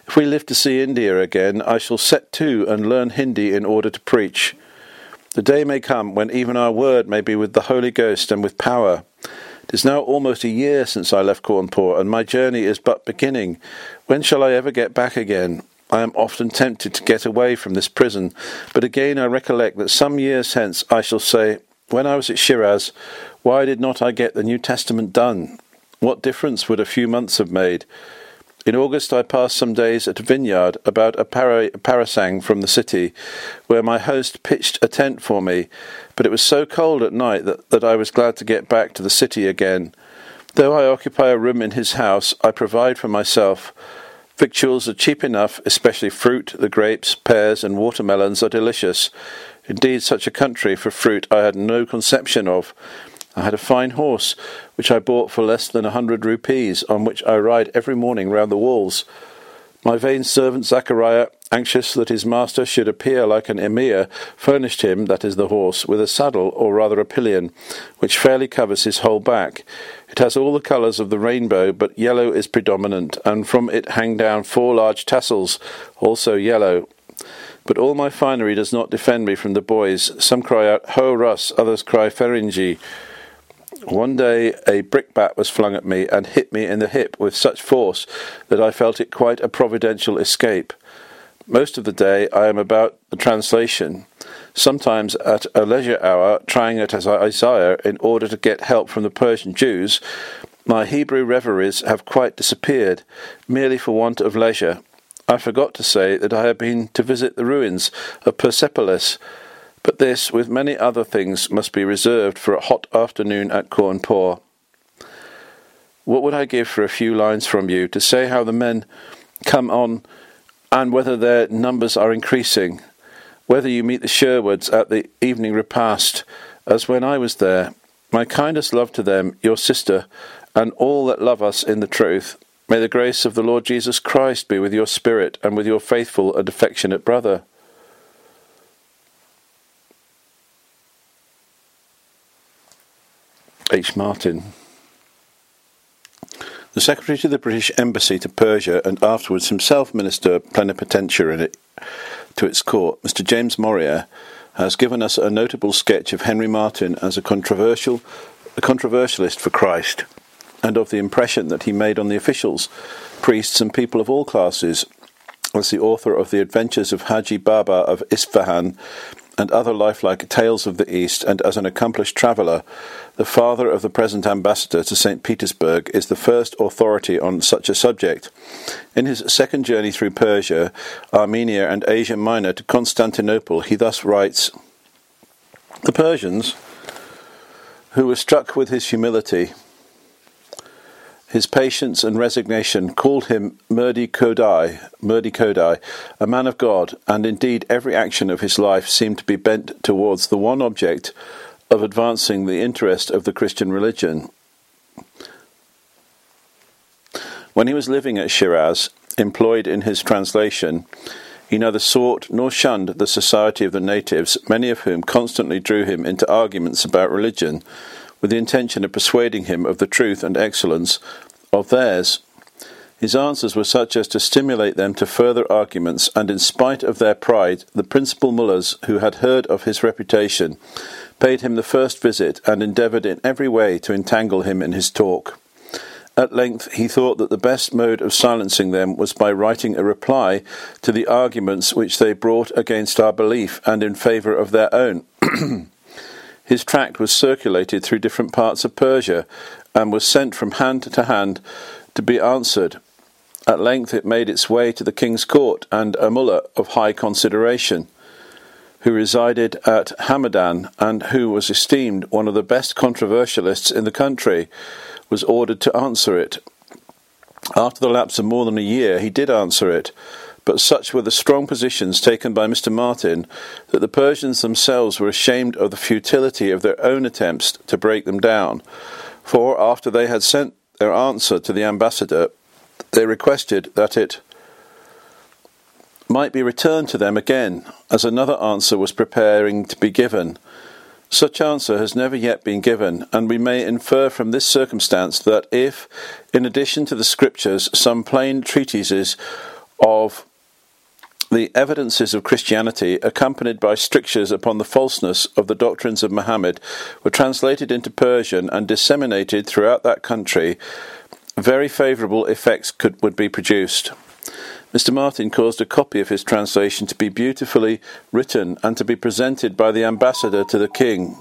If we live to see India again, I shall set to and learn Hindi in order to preach. The day may come when even our word may be with the Holy Ghost and with power. It is now almost a year since I left Cawnpore, and my journey is but beginning. When shall I ever get back again? I am often tempted to get away from this prison, but again I recollect that some years hence I shall say, when I was at Shiraz, why did not I get the New Testament done? What difference would a few months have made? In August I passed some days at a vineyard about a para- parasang from the city, where my host pitched a tent for me, but it was so cold at night that, that I was glad to get back to the city again. Though I occupy a room in his house, I provide for myself. Victuals are cheap enough, especially fruit, the grapes, pears and watermelons are delicious. Indeed, such a country for fruit I had no conception of. I had a fine horse, which I bought for less than a hundred rupees, on which I ride every morning round the walls. My vain servant Zachariah, anxious that his master should appear like an emir, furnished him, that is the horse, with a saddle, or rather a pillion, which fairly covers his whole back. It has all the colours of the rainbow, but yellow is predominant, and from it hang down four large tassels, also yellow. But all my finery does not defend me from the boys. Some cry out, "Ho, Russ," others cry, "Feringi." One day a brickbat was flung at me and hit me in the hip with such force that I felt it quite a providential escape. Most of the day I am about the translation, sometimes at a leisure hour trying it as Isaiah in order to get help from the Persian Jews. My Hebrew reveries have quite disappeared, merely for want of leisure. I forgot to say that I have been to visit the ruins of Persepolis, but this, with many other things, must be reserved for a hot afternoon at Cawnpore. What would I give for a few lines from you, to say how the men come on, and whether their numbers are increasing, whether you meet the Sherwoods at the evening repast, as when I was there. My kindest love to them, your sister, and all that love us in the truth. May the grace of the Lord Jesus Christ be with your spirit, and with your faithful and affectionate brother. H. Martin. The Secretary to the British Embassy to Persia, and afterwards himself Minister Plenipotentiary to its court, Mister James Morier, has given us a notable sketch of Henry Martyn as a controversial, a controversialist for Christ, and of the impression that he made on the officials, priests and people of all classes, as the author of the Adventures of Haji Baba of Isfahan and other lifelike tales of the East, and as an accomplished traveller. The father of the present ambassador to Saint Petersburg is the first authority on such a subject. In his second journey through Persia, Armenia and Asia Minor to Constantinople, he thus writes, "The Persians, who were struck with his humility, his patience and resignation, called him Murdi Kodai, Murdi Kodai, a man of God, and indeed every action of his life seemed to be bent towards the one object of advancing the interest of the Christian religion. When he was living at Shiraz, employed in his translation, he neither sought nor shunned the society of the natives, many of whom constantly drew him into arguments about religion, with the intention of persuading him of the truth and excellence of theirs. His answers were such as to stimulate them to further arguments, and in spite of their pride, the principal mullahs, who had heard of his reputation, paid him the first visit, and endeavoured in every way to entangle him in his talk. At length he thought that the best mode of silencing them was by writing a reply to the arguments which they brought against our belief and in favour of their own. His tract was circulated through different parts of Persia, and was sent from hand to hand to be answered. At length it made its way to the king's court, and a mullah of high consideration, who resided at Hamadan, and who was esteemed one of the best controversialists in the country, was ordered to answer it. After the lapse of more than a year he did answer it, but such were the strong positions taken by Mister Martyn that the Persians themselves were ashamed of the futility of their own attempts to break them down, for after they had sent their answer to the ambassador, they requested that it might be returned to them again, as another answer was preparing to be given. Such answer has never yet been given, and we may infer from this circumstance that if, in addition to the Scriptures, some plain treatises of the evidences of Christianity, accompanied by strictures upon the falseness of the doctrines of Muhammad, were translated into Persian and disseminated throughout that country, very favourable effects could, would be produced. Mister Martin caused a copy of his translation to be beautifully written and to be presented by the ambassador to the king,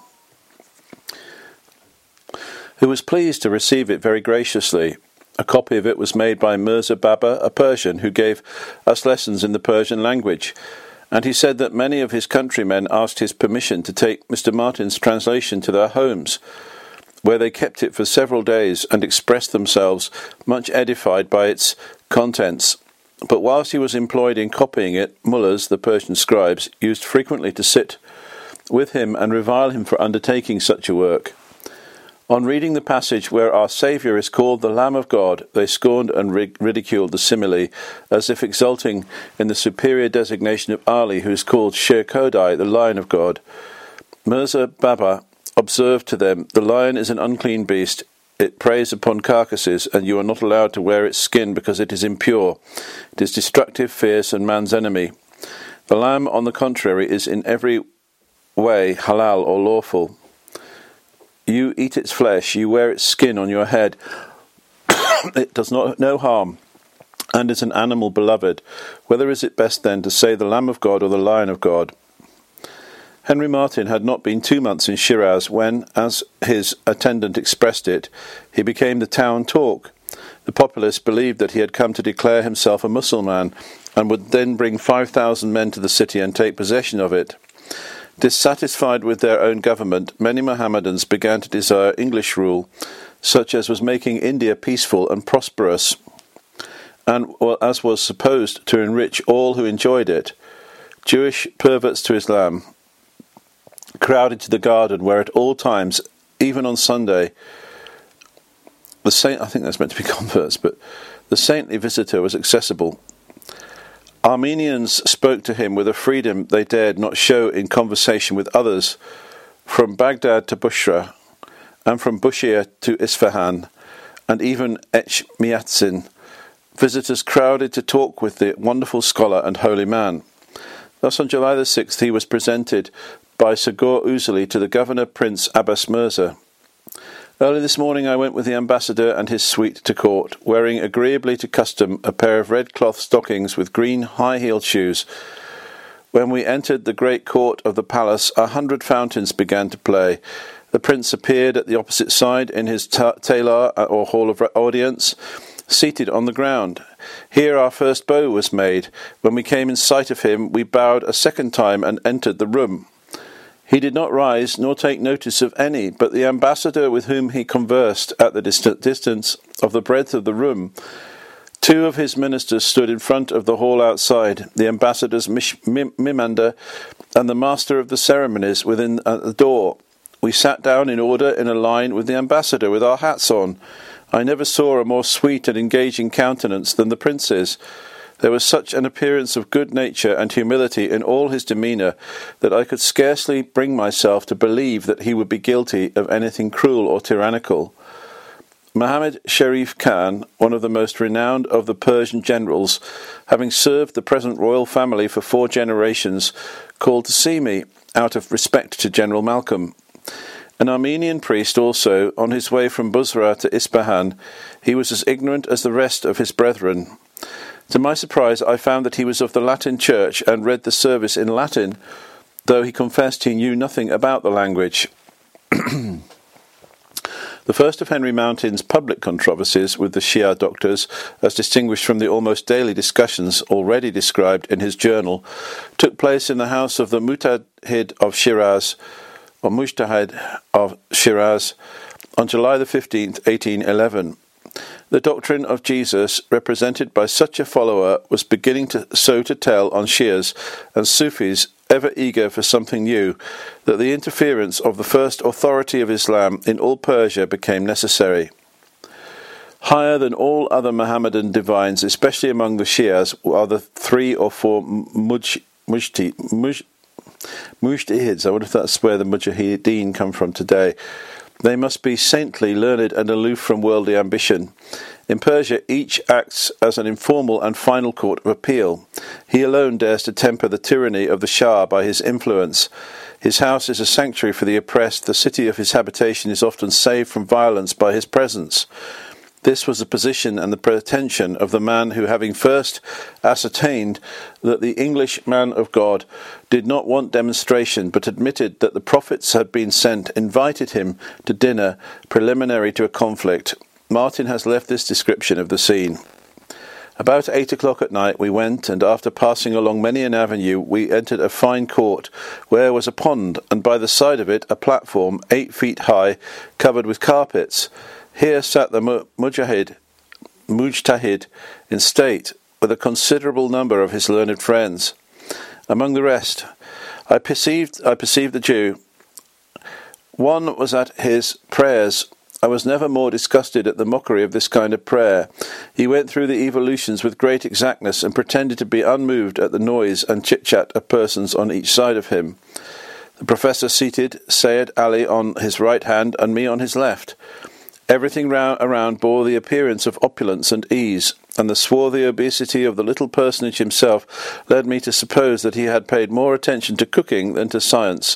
who was pleased to receive it very graciously. A copy of it was made by Mirza Baba, a Persian, who gave us lessons in the Persian language, and he said that many of his countrymen asked his permission to take Mister Martin's translation to their homes, where they kept it for several days and expressed themselves much edified by its contents. But whilst he was employed in copying it, mullahs, the Persian scribes, used frequently to sit with him and revile him for undertaking such a work. On reading the passage where our Saviour is called the Lamb of God, they scorned and ridiculed the simile, as if exulting in the superior designation of Ali, who is called Sher Kodai, the Lion of God. Mirza Baba observed to them, "The lion is an unclean beast. It preys upon carcasses, and you are not allowed to wear its skin because it is impure. It is destructive, fierce, and man's enemy. The lamb, on the contrary, is in every way halal or lawful. You eat its flesh, you wear its skin on your head. It does not no harm, and is an animal beloved. Whether is it best then to say the Lamb of God or the Lion of God?" Henry Martin had not been two months in Shiraz when, as his attendant expressed it, he became the town talk. The populace believed that he had come to declare himself a Mussulman, and would then bring five thousand men to the city and take possession of it. Dissatisfied with their own government, many Mohammedans began to desire English rule, such as was making India peaceful and prosperous, and as was supposed to enrich all who enjoyed it. Jewish perverts to Islam crowded to the garden, where at all times, even on Sunday, the saint, I think that's meant to be converts, but the saintly visitor was accessible. Armenians spoke to him with a freedom they dared not show in conversation with others, from Baghdad to Bushra, and from Bushir to Isfahan, and even Echmiadzin. Visitors crowded to talk with the wonderful scholar and holy man. Thus on July the sixth he was presented by Sagur Uzali to the Governor Prince Abbas Mirza. Early this morning I went with the ambassador and his suite to court, wearing agreeably to custom a pair of red cloth stockings with green high-heeled shoes. When we entered the great court of the palace, a hundred fountains began to play. The prince appeared at the opposite side in his ta- talar or hall of audience, seated on the ground. Here our first bow was made. When we came in sight of him, we bowed a second time and entered the room. He did not rise nor take notice of any, but the ambassador with whom he conversed at the distant distance of the breadth of the room. Two of his ministers stood in front of the hall outside, the ambassador's mish- mim- mimander and the master of the ceremonies within at the door. We sat down in order in a line with the ambassador, with our hats on. I never saw a more sweet and engaging countenance than the prince's. There was such an appearance of good nature and humility in all his demeanour that I could scarcely bring myself to believe that he would be guilty of anything cruel or tyrannical. Muhammad Sharif Khan, one of the most renowned of the Persian generals, having served the present royal family for four generations, called to see me, out of respect to General Malcolm. An Armenian priest also, on his way from Busra to Isfahan, he was as ignorant as the rest of his brethren. To my surprise, I found that he was of the Latin Church and read the service in Latin, though he confessed he knew nothing about the language. The first of Henry Mountain's public controversies with the Shia doctors, as distinguished from the almost daily discussions already described in his journal, took place in the house of the Mujtahid of Shiraz, or Mujtahid of Shiraz, on July the fifteenth, eighteen eleven. The doctrine of Jesus, represented by such a follower, was beginning to so to tell on Shias and Sufis, ever eager for something new, that the interference of the first authority of Islam in all Persia became necessary. Higher than all other Mohammedan divines, especially among the Shias, are the three or four mujti, mujti, muj, mujtahids. I wonder if that's where the mujahideen come from today. They must be saintly, learned, and aloof from worldly ambition. In Persia, each acts as an informal and final court of appeal. He alone dares to temper the tyranny of the Shah by his influence. His house is a sanctuary for the oppressed. The city of his habitation is often saved from violence by his presence. This was the position and the pretension of the man who, having first ascertained that the English man of God did not want demonstration, but admitted that the prophets had been sent, invited him to dinner preliminary to a conflict. Martin has left this description of the scene. About eight o'clock at night we went, and after passing along many an avenue, we entered a fine court, where was a pond, and by the side of it a platform eight feet high, covered with carpets. Here sat the Mujahid, Mujtahid in state, with a considerable number of his learned friends. Among the rest, I perceived, I perceived the Jew. One was at his prayers. I was never more disgusted at the mockery of this kind of prayer. He went through the evolutions with great exactness, and pretended to be unmoved at the noise and chit-chat of persons on each side of him. The professor seated Sayyid Ali on his right hand, and me on his left. Everything round, around bore the appearance of opulence and ease, and the swarthy obesity of the little personage himself led me to suppose that he had paid more attention to cooking than to science.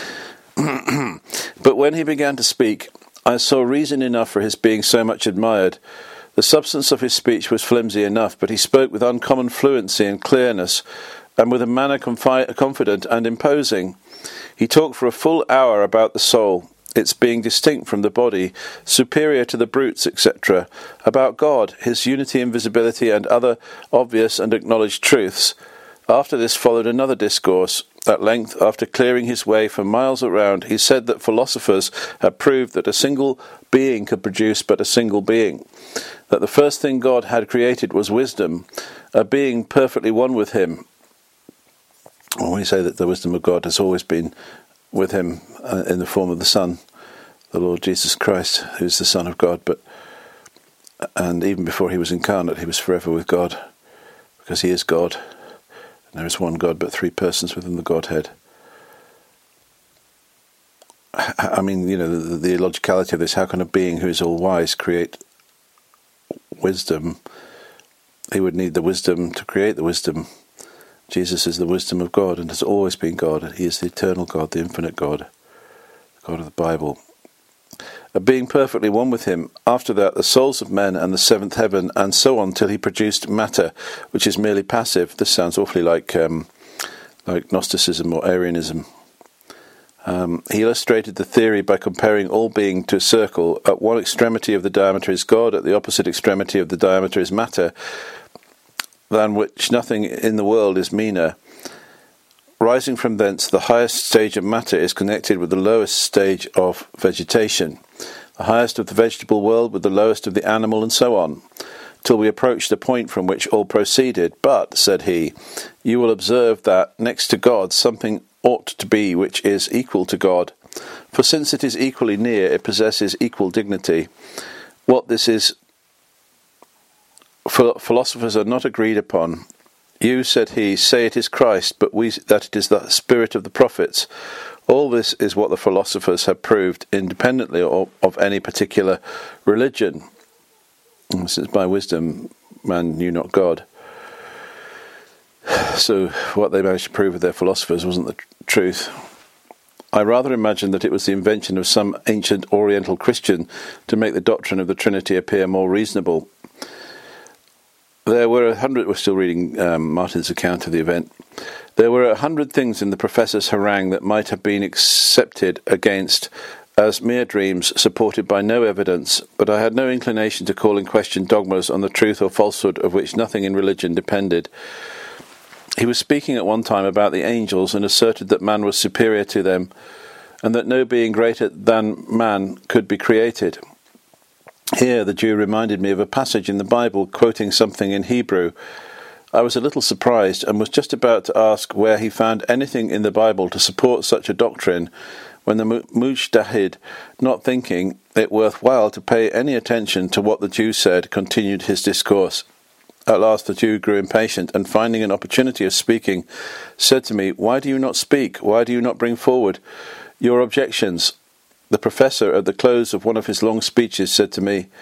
But when he began to speak, I saw reason enough for his being so much admired. The substance of his speech was flimsy enough, but he spoke with uncommon fluency and clearness, and with a manner confi- confident and imposing. He talked for a full hour about the soul, its being distinct from the body, superior to the brutes, et cetera, about God, his unity, invisibility, and other obvious and acknowledged truths. After this followed another discourse. At length, after clearing his way for miles around, he said that philosophers had proved that a single being could produce but a single being, that the first thing God had created was wisdom, a being perfectly one with him. When we say that the wisdom of God has always been with him uh, in the form of the Son, the Lord Jesus Christ, who is the Son of God, but and even before he was incarnate, he was forever with God, because he is God. And there is one God, but three persons within the Godhead. I mean, you know, the, the illogicality of this. How can a being who is all wise create wisdom? He would need the wisdom to create the wisdom. Jesus is the wisdom of God and has always been God. He is the eternal God, the infinite God, the God of the Bible. A being perfectly one with him. After that, the souls of men and the seventh heaven, and so on till he produced matter, which is merely passive. This sounds awfully like um, like Gnosticism or Arianism. Um, he illustrated the theory by comparing all being to a circle. At one extremity of the diameter is God, at the opposite extremity of the diameter is matter, than which nothing in the world is meaner. Rising from thence, the highest stage of matter is connected with the lowest stage of vegetation, the highest of the vegetable world with the lowest of the animal, and so on, till we approach the point from which all proceeded. But, said he, you will observe that, next to God, something ought to be which is equal to God, for since it is equally near, it possesses equal dignity. What this is, philosophers are not agreed upon. You, said he, say it is Christ, but we that it is the spirit of the prophets. All this is what the philosophers have proved, independently of, of any particular religion. And since by wisdom man knew not God. So what they managed to prove with their philosophers wasn't the tr- truth. I rather imagine that it was the invention of some ancient Oriental Christian to make the doctrine of the Trinity appear more reasonable. There were a hundred, we're still reading um, Martin's account of the event. There were a hundred things in the professor's harangue that might have been accepted against as mere dreams supported by no evidence, but I had no inclination to call in question dogmas on the truth or falsehood of which nothing in religion depended. He was speaking at one time about the angels and asserted that man was superior to them, and that no being greater than man could be created. Here the Jew reminded me of a passage in the Bible quoting something in Hebrew. I was a little surprised and was just about to ask where he found anything in the Bible to support such a doctrine, when the Mujtahid, not thinking it worthwhile to pay any attention to what the Jew said, continued his discourse. At last the Jew grew impatient, and finding an opportunity of speaking, said to me, "Why do you not speak? Why do you not bring forward your objections?" The professor, at the close of one of his long speeches, said to me,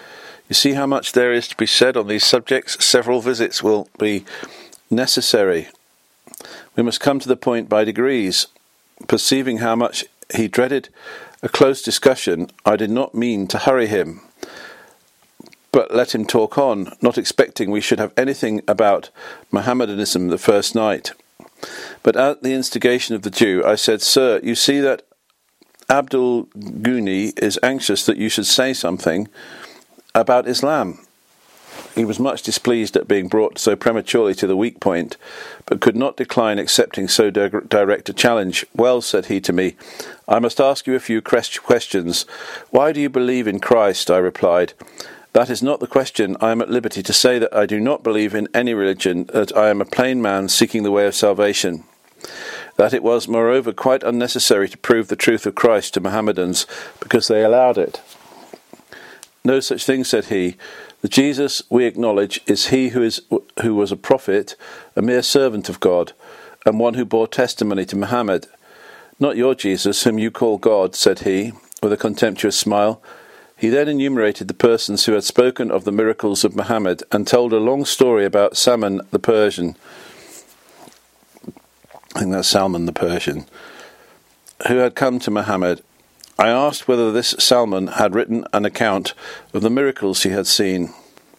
You see how much there is to be said on these subjects? Several visits will be necessary. We must come to the point by degrees. Perceiving how much he dreaded a close discussion, I did not mean to hurry him, but let him talk on, not expecting we should have anything about Mohammedanism the first night. But at the instigation of the Jew, I said, "Sir, you see that Abdul Ghani is anxious that you should say something about Islam." He was much displeased at being brought so prematurely to the weak point, but could not decline accepting so di- direct a challenge. "Well," said he to me, "I must ask you a few questions. Why do you believe in Christ?" I replied. "That is not the question. I am at liberty to say that I do not believe in any religion, that I am a plain man seeking the way of salvation. That it was, moreover, quite unnecessary to prove the truth of Christ to Mohammedans, because they allowed it." "No such thing," said he. "The Jesus we acknowledge is he who is who was a prophet, a mere servant of God, and one who bore testimony to Muhammad. Not your Jesus, whom you call God," said he, with a contemptuous smile. He then enumerated the persons who had spoken of the miracles of Muhammad, and told a long story about Salman the Persian. I think that's Salman the Persian, who had come to Muhammad. I asked whether this Salman had written an account of the miracles he had seen.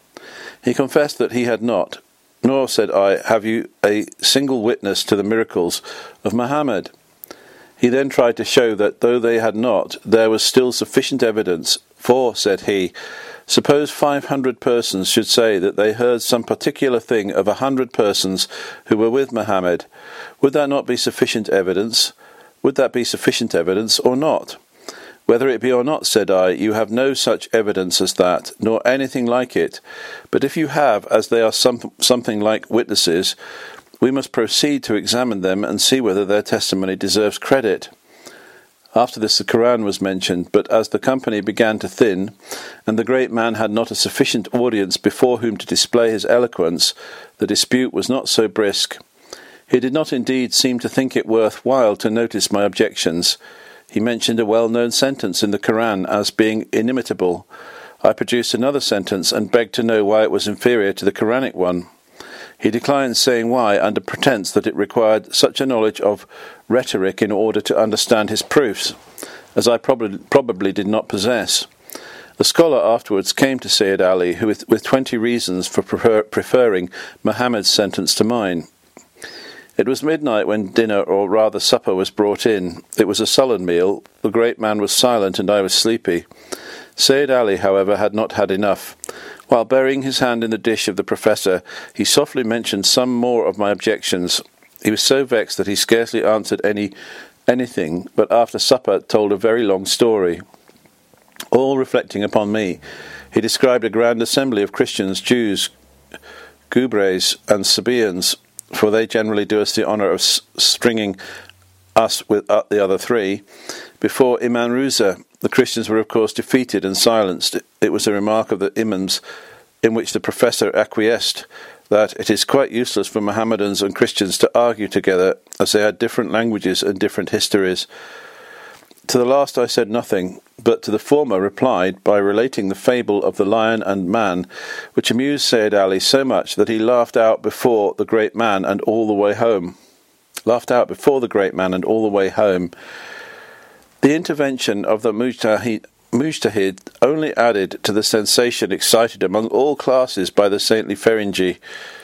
He confessed that he had not. "Nor," said I, "have you a single witness to the miracles of Muhammad." He then tried to show that though they had not, there was still sufficient evidence. "For," said he, "suppose five hundred persons should say that they heard some particular thing of a hundred persons who were with Muhammad. Would that not be sufficient evidence? Would that be sufficient evidence or not?" "Whether it be or not," said I, "you have no such evidence as that, nor anything like it. But if you have, as they are some, something like witnesses, we must proceed to examine them and see whether their testimony deserves credit." After this the Quran was mentioned, but as the company began to thin, and the great man had not a sufficient audience before whom to display his eloquence, the dispute was not so brisk. He did not indeed seem to think it worth while to notice my objections. He mentioned a well-known sentence in the Quran as being inimitable. I produced another sentence and begged to know why it was inferior to the Quranic one. He declined saying why, under pretence that it required such a knowledge of rhetoric in order to understand his proofs, as I probably, probably did not possess. The scholar afterwards came to Sayyid Ali who, with, with twenty reasons for prefer, preferring Muhammad's sentence to mine. It was midnight when dinner, or rather supper, was brought in. It was a sullen meal. The great man was silent and I was sleepy. Sayyid Ali, however, had not had enough. While burying his hand in the dish of the professor, he softly mentioned some more of my objections. He was so vexed that he scarcely answered any anything, but after supper told a very long story, all reflecting upon me. He described a grand assembly of Christians, Jews, Gubres, and Sabaeans, for they generally do us the honour of s- stringing us with uh, the other three, before Imam Ruza. The Christians were of course defeated and silenced. It was a remark of the imams in which the professor acquiesced that it is quite useless for Mohammedans and Christians to argue together, as they had different languages and different histories. To the last I said nothing, but to the former replied by relating the fable of the lion and man, which amused Sayyid Ali so much that he laughed out before the great man and all the way home. Laughed out before the great man and all the way home. The intervention of the Mujtahid, Mujtahid only added to the sensation excited among all classes by the saintly Ferengi.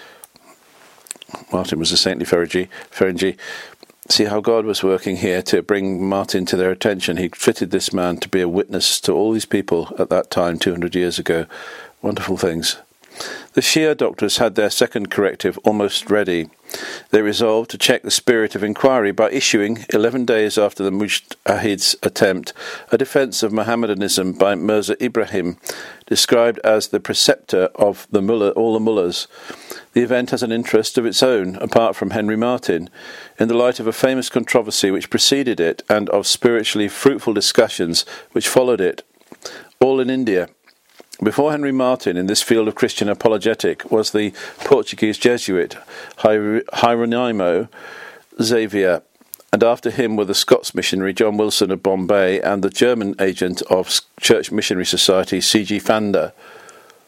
Martin was a saintly Ferengi. Ferengi. See how God was working here to bring Martin to their attention. He fitted this man to be a witness to all these people at that time, two hundred years ago. Wonderful things. The Shia doctors had their second corrective almost ready. They resolved to check the spirit of inquiry by issuing, eleven days after the Mujtahid's attempt, a defence of Mohammedanism by Mirza Ibrahim, described as the preceptor of the mullah, all the mullahs. The event has an interest of its own, apart from Henry Martin, in the light of a famous controversy which preceded it and of spiritually fruitful discussions which followed it, all in India. Before Henry Martin, in this field of Christian apologetic, was the Portuguese Jesuit Hieronymo Xavier, and after him were the Scots missionary John Wilson of Bombay and the German agent of Church Missionary Society C G Fanda.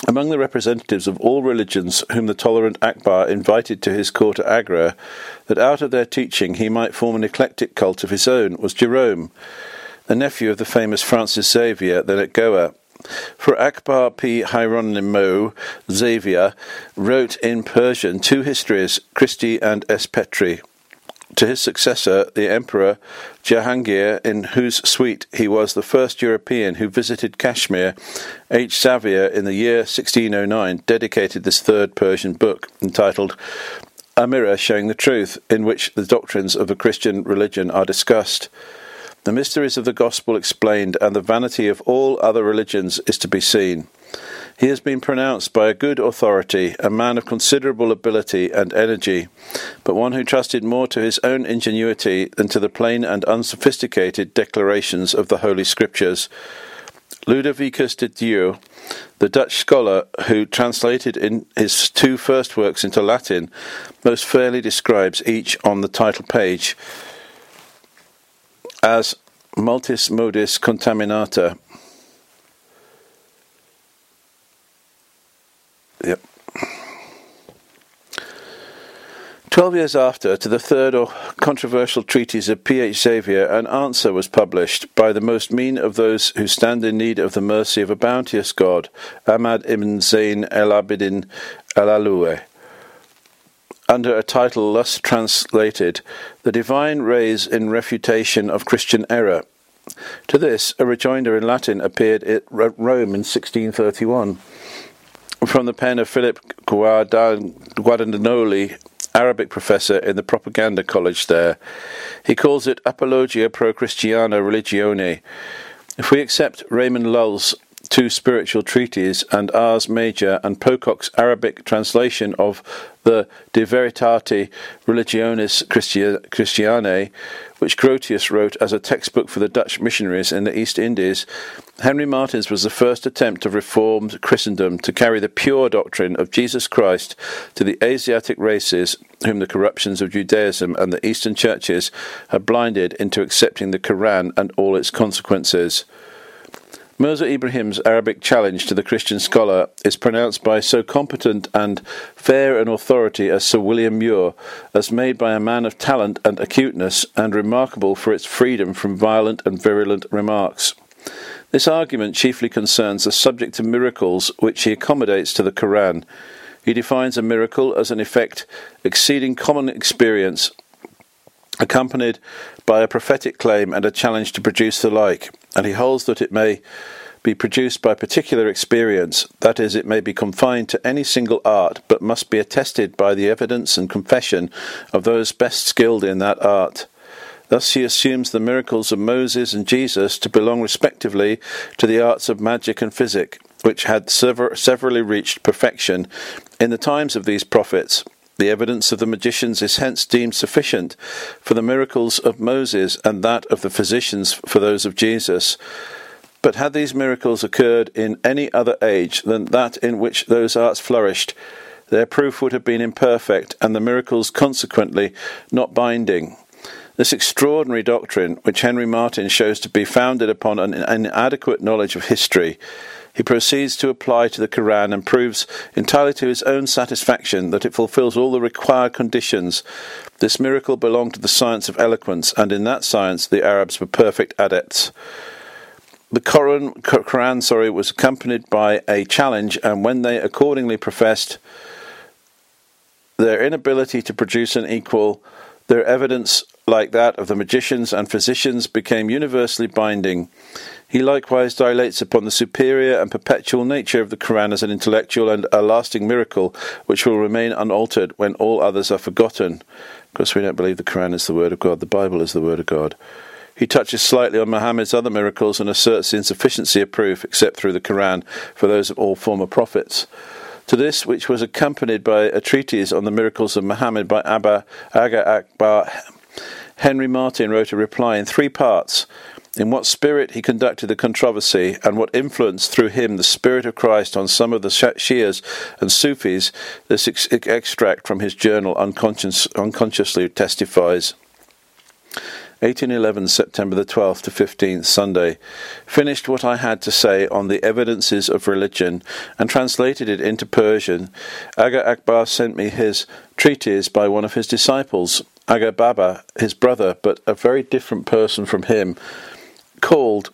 Among the representatives of all religions whom the tolerant Akbar invited to his court at Agra, that out of their teaching he might form an eclectic cult of his own, was Jerome, the nephew of the famous Francis Xavier, then at Goa. For Akbar P. Hieronymo Xavier wrote in Persian two histories, Christi and Es Petri. To his successor, the Emperor Jahangir, in whose suite he was the first European who visited Kashmir, H. Xavier, in the year sixteen oh nine, dedicated this third Persian book, entitled A Mirror Showing the Truth, in which the doctrines of the Christian religion are discussed. The mysteries of the gospel explained, and the vanity of all other religions is to be seen. He has been pronounced by a good authority, a man of considerable ability and energy, but one who trusted more to his own ingenuity than to the plain and unsophisticated declarations of the Holy Scriptures. Ludovicus de Dieu, the Dutch scholar who translated in his two first works into Latin, most fairly describes each on the title page as multis modis contaminata. Yep. Twelve years after, to the third or controversial treatise of P. H. Xavier, an answer was published by the most mean of those who stand in need of the mercy of a bounteous God, Ahmad ibn Zayn el-Abidin al-Alawi, under a title thus translated, The Divine Rays in Refutation of Christian Error. To this, a rejoinder in Latin appeared at Rome in sixteen thirty-one. From the pen of Philip Guadagnoli, Arabic professor in the propaganda college there. He calls it Apologia pro Christiana Religione. If we accept Raymond Lull's two spiritual treatises and Ars Major and Pocock's Arabic translation of the De Veritate Religionis Christianae, which Grotius wrote as a textbook for the Dutch missionaries in the East Indies, Henry Martyn's was the first attempt of reformed Christendom to carry the pure doctrine of Jesus Christ to the Asiatic races whom the corruptions of Judaism and the Eastern churches had blinded into accepting the Quran and all its consequences. Mirza Ibrahim's Arabic challenge to the Christian scholar is pronounced by so competent and fair an authority as Sir William Muir, as made by a man of talent and acuteness, and remarkable for its freedom from violent and virulent remarks. This argument chiefly concerns the subject of miracles, which he accommodates to the Quran. He defines a miracle as an effect exceeding common experience, accompanied by a prophetic claim and a challenge to produce the like, and he holds that it may be produced by particular experience, that is, it may be confined to any single art, but must be attested by the evidence and confession of those best skilled in that art. Thus he assumes the miracles of Moses and Jesus to belong respectively to the arts of magic and physic, which had sever- severally reached perfection in the times of these prophets. The evidence of the magicians is hence deemed sufficient for the miracles of Moses, and that of the physicians for those of Jesus. But had these miracles occurred in any other age than that in which those arts flourished, their proof would have been imperfect, and the miracles consequently not binding. This extraordinary doctrine, which Henry Martyn shows to be founded upon an inadequate knowledge of history, he proceeds to apply to the Quran and proves entirely to his own satisfaction that it fulfills all the required conditions. This miracle belonged to the science of eloquence, and in that science the Arabs were perfect adepts. The Quran, Quran sorry, was accompanied by a challenge, and when they accordingly professed their inability to produce an equal, their evidence, like that of the magicians and physicians, became universally binding. He likewise dilates upon the superior and perpetual nature of the Quran as an intellectual and a lasting miracle, which will remain unaltered when all others are forgotten. Of course, we don't believe the Quran is the word of God. The Bible is the word of God. He touches slightly on Muhammad's other miracles and asserts the insufficiency of proof, except through the Quran, for those of all former prophets. To this, which was accompanied by a treatise on the miracles of Muhammad by Abba Aga Akbar, Henry Martyn wrote a reply in three parts: in what spirit he conducted the controversy, and what influence through him the Spirit of Christ on some of the Shias and Sufis. This ex- extract from his journal unconscious, unconsciously testifies. eighteen eleven, September the twelfth to fifteenth, Sunday. Finished what I had to say on the evidences of religion and translated it into Persian. Aga Akbar sent me his treatise by one of his disciples, Aga Baba, his brother, but a very different person from him, called.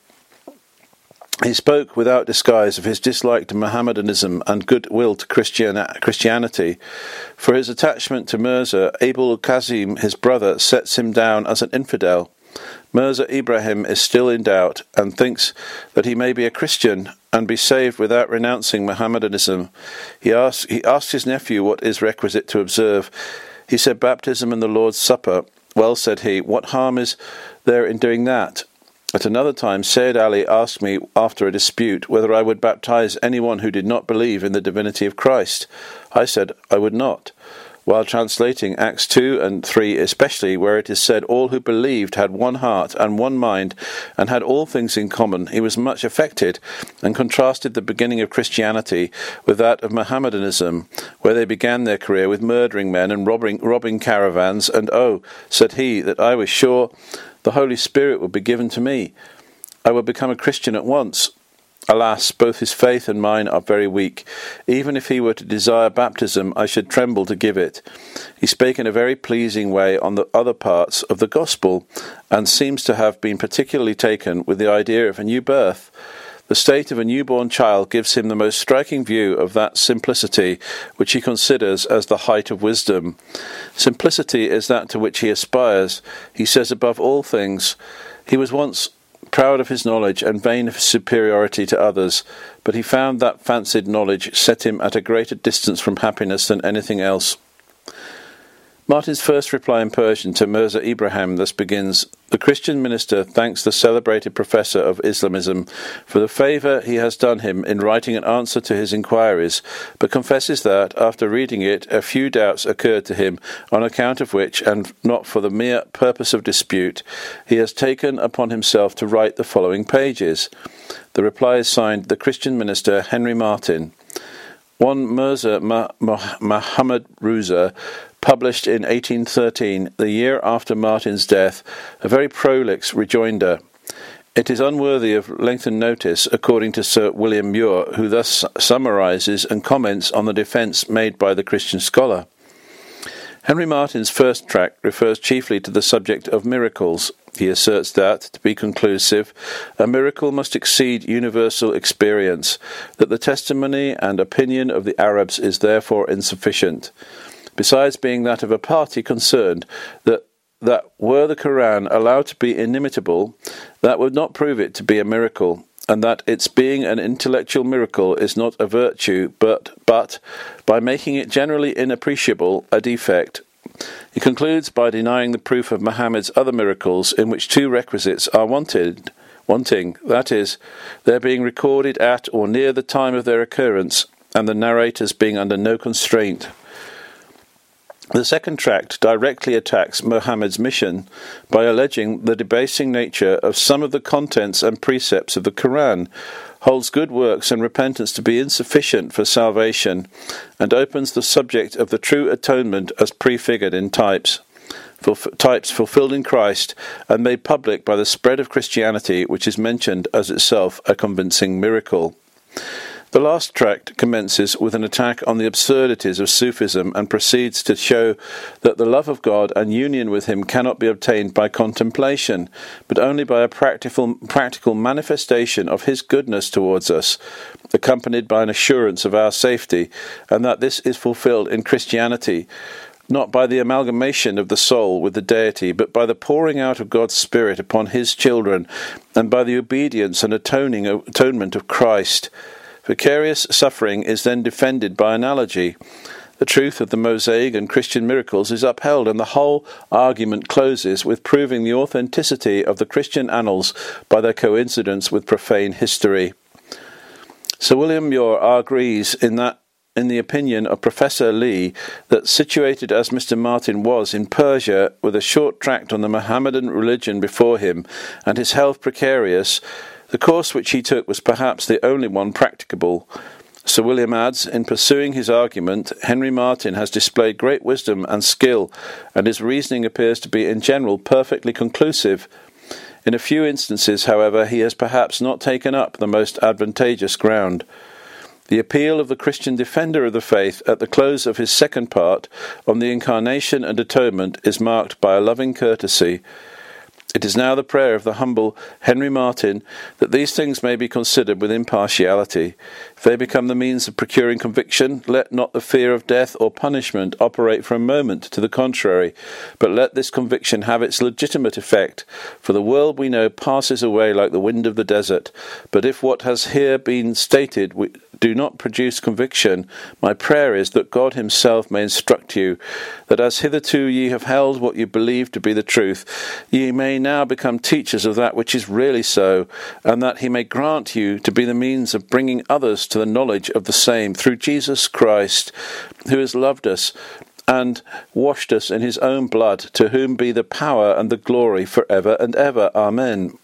He spoke without disguise of his dislike to Mohammedanism and goodwill to Christian- Christianity. For his attachment to Mirza, Abul Qasim, his brother, sets him down as an infidel. Mirza Ibrahim is still in doubt and thinks that he may be a Christian and be saved without renouncing Mohammedanism. He asks, he asks his nephew what is requisite to observe. He said, baptism and the Lord's Supper. Well, said he, what harm is there in doing that? At another time, Sayyid Ali asked me, after a dispute, whether I would baptize anyone who did not believe in the divinity of Christ. I said I would not. While translating Acts two and three especially, where it is said all who believed had one heart and one mind and had all things in common, he was much affected and contrasted the beginning of Christianity with that of Mohammedanism, where they began their career with murdering men and robbing, robbing caravans, and oh, said he, that I was sure the Holy Spirit would be given to me. I would become a Christian at once. Alas, both his faith and mine are very weak. Even if he were to desire baptism, I should tremble to give it. He spake in a very pleasing way on the other parts of the gospel, and seems to have been particularly taken with the idea of a new birth. The state of a newborn child gives him the most striking view of that simplicity which he considers as the height of wisdom. Simplicity is that to which he aspires. He says above all things, he was once proud of his knowledge and vain of his superiority to others, but he found that fancied knowledge set him at a greater distance from happiness than anything else. Martin's first reply in Persian to Mirza Ibrahim thus begins, the Christian minister thanks the celebrated professor of Islamism for the favour he has done him in writing an answer to his inquiries, but confesses that, after reading it, a few doubts occurred to him, on account of which, and not for the mere purpose of dispute, he has taken upon himself to write the following pages. The reply is signed, the Christian minister Henry Martin. One Mirza Ma- Ma- Muhammad Ruza published in eighteen thirteen, the year after Martin's death, a very prolix rejoinder. It is unworthy of lengthened notice, according to Sir William Muir, who thus summarizes and comments on the defence made by the Christian scholar. Henry Martin's first tract refers chiefly to the subject of miracles. He asserts that, to be conclusive, a miracle must exceed universal experience, that the testimony and opinion of the Arabs is therefore insufficient. Besides being that of a party concerned, that that were the Quran allowed to be inimitable, that would not prove it to be a miracle, and that its being an intellectual miracle is not a virtue, but, but, by making it generally inappreciable, a defect. He concludes by denying the proof of Muhammad's other miracles, in which two requisites are wanted, wanting, that is, their being recorded at or near the time of their occurrence, and the narrators being under no constraint. The second tract directly attacks Muhammad's mission by alleging the debasing nature of some of the contents and precepts of the Quran, holds good works and repentance to be insufficient for salvation, and opens the subject of the true atonement as prefigured in types, fulf- types fulfilled in Christ and made public by the spread of Christianity, which is mentioned as itself a convincing miracle. The last tract commences with an attack on the absurdities of Sufism and proceeds to show that the love of God and union with Him cannot be obtained by contemplation, but only by a practical, practical manifestation of His goodness towards us, accompanied by an assurance of our safety, and that this is fulfilled in Christianity, not by the amalgamation of the soul with the deity, but by the pouring out of God's Spirit upon His children, and by the obedience and atoning atonement of Christ. Vicarious suffering is then defended by analogy. The truth of the Mosaic and Christian miracles is upheld, and the whole argument closes with proving the authenticity of the Christian annals by their coincidence with profane history. Sir William Muir agrees in that, in the opinion of Professor Lee, that situated as Mister Martin was in Persia, with a short tract on the Mohammedan religion before him, and his health precarious, the course which he took was perhaps the only one practicable. Sir William adds, in pursuing his argument, Henry Martyn has displayed great wisdom and skill, and his reasoning appears to be in general perfectly conclusive. In a few instances, however, he has perhaps not taken up the most advantageous ground. The appeal of the Christian defender of the faith at the close of his second part on the Incarnation and Atonement is marked by a loving courtesy. It is now the prayer of the humble Henry Martyn that these things may be considered with impartiality. If they become the means of procuring conviction, let not the fear of death or punishment operate for a moment to the contrary, but let this conviction have its legitimate effect, for the world we know passes away like the wind of the desert. But if what has here been stated we do not produce conviction, my prayer is that God himself may instruct you, that as hitherto ye have held what you believe to be the truth, ye may now become teachers of that which is really so, and that he may grant you to be the means of bringing others to the knowledge of the same, through Jesus Christ, who has loved us and washed us in his own blood, to whom be the power and the glory for ever and ever. Amen.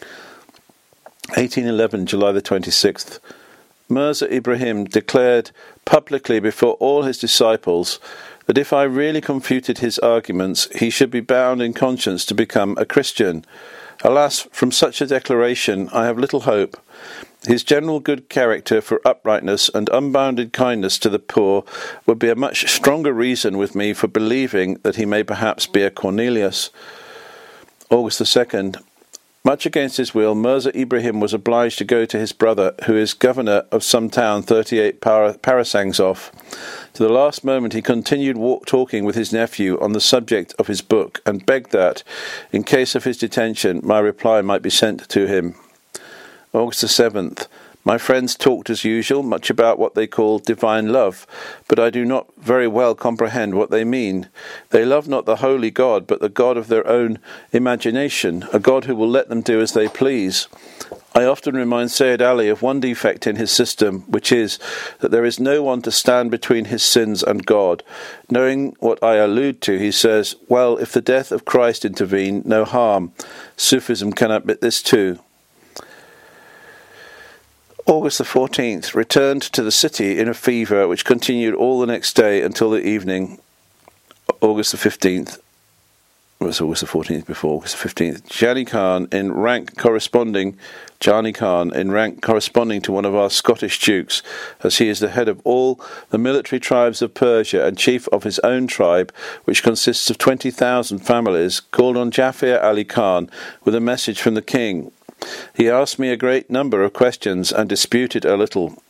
eighteen eleven, July the twenty-sixth. Mirza Ibrahim declared publicly before all his disciples that if I really confuted his arguments, he should be bound in conscience to become a Christian. Alas, from such a declaration I have little hope. His general good character for uprightness and unbounded kindness to the poor would be a much stronger reason with me for believing that he may perhaps be a Cornelius. August the second. Much against his will, Mirza Ibrahim was obliged to go to his brother, who is governor of some town thirty-eight para- parasangs off. To the last moment he continued walk- talking with his nephew on the subject of his book, and begged that, in case of his detention, my reply might be sent to him. August the seventh. My friends talked as usual, much about what they call divine love, but I do not very well comprehend what they mean. They love not the holy God, but the God of their own imagination, a God who will let them do as they please. I often remind Sayyid Ali of one defect in his system, which is that there is no one to stand between his sins and God. Knowing what I allude to, he says, well, if the death of Christ intervene, no harm. Sufism can admit this too. August the fourteenth, returned to the city in a fever which continued all the next day until the evening. August the fifteenth, it was August the fourteenth before August the fifteenth, Jani Khan in rank corresponding, Jani Khan in rank corresponding to one of our Scottish dukes, as he is the head of all the military tribes of Persia and chief of his own tribe, which consists of twenty thousand families, called on Jafar Ali Khan with a message from the king. He asked me a great number of questions and disputed a little.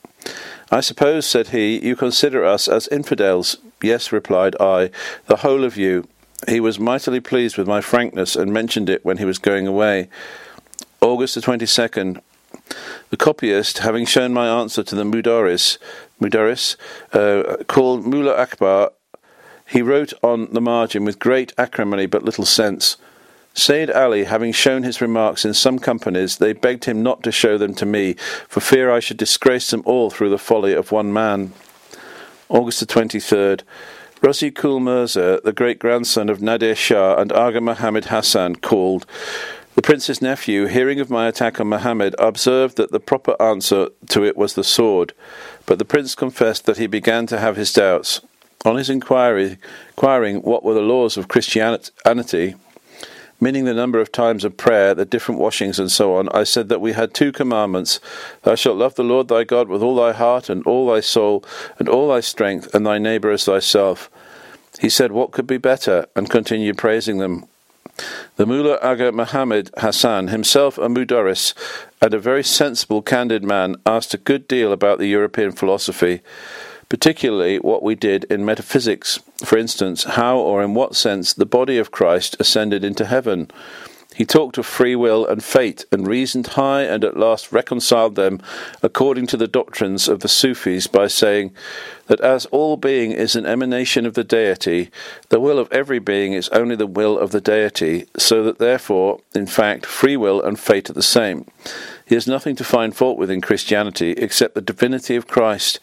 I suppose, said he, you consider us as infidels. Yes, replied I, the whole of you. He was mightily pleased with my frankness and mentioned it when he was going away. August the twenty-second. The copyist, having shown my answer to the Mudaris, Mudaris uh, called Mullah Akbar, he wrote on the margin with great acrimony but little sense. Sayyid Ali, having shown his remarks in some companies, they begged him not to show them to me, for fear I should disgrace them all through the folly of one man. August the twenty-third. Razi Kul Mirza, the great-grandson of Nadir Shah and Aga Muhammad Hassan, called. The prince's nephew, hearing of my attack on Muhammad, observed that the proper answer to it was the sword, but the prince confessed that he began to have his doubts. On his inquiry, inquiring what were the laws of Christianity, meaning the number of times of prayer, the different washings, and so on, I said that we had two commandments. Thou shalt love the Lord thy God with all thy heart and all thy soul and all thy strength, and thy neighbour as thyself. He said, what could be better? And continued praising them. The Mullah Aga Muhammad Hassan, himself a Mudaris, and a very sensible, candid man, asked a good deal about the European philosophy, particularly what we did in metaphysics, for instance, how or in what sense the body of Christ ascended into heaven. He talked of free will and fate, and reasoned high, and at last reconciled them according to the doctrines of the Sufis by saying that as all being is an emanation of the deity, the will of every being is only the will of the deity, so that therefore, in fact, free will and fate are the same. He has nothing to find fault with in Christianity except the divinity of Christ.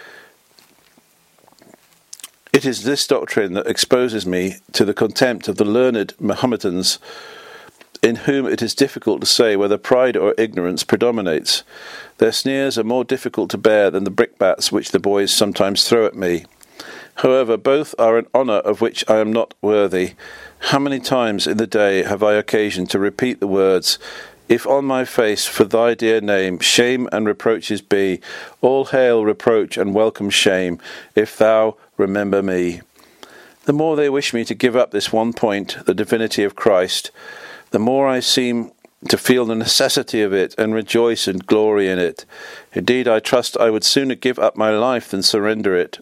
It is this doctrine that exposes me to the contempt of the learned Mohammedans. in whom it is difficult to say whether pride or ignorance predominates. Their sneers are more difficult to bear than the brickbats which the boys sometimes throw at me. However, both are an honour of which I am not worthy. How many times in the day have I occasion to repeat the words, "If on my face for thy dear name shame and reproaches be, all hail reproach and welcome shame, if thou remember me." The more they wish me to give up this one point, the divinity of Christ, the more I seem to feel the necessity of it and rejoice and glory in it. Indeed, I trust I would sooner give up my life than surrender it.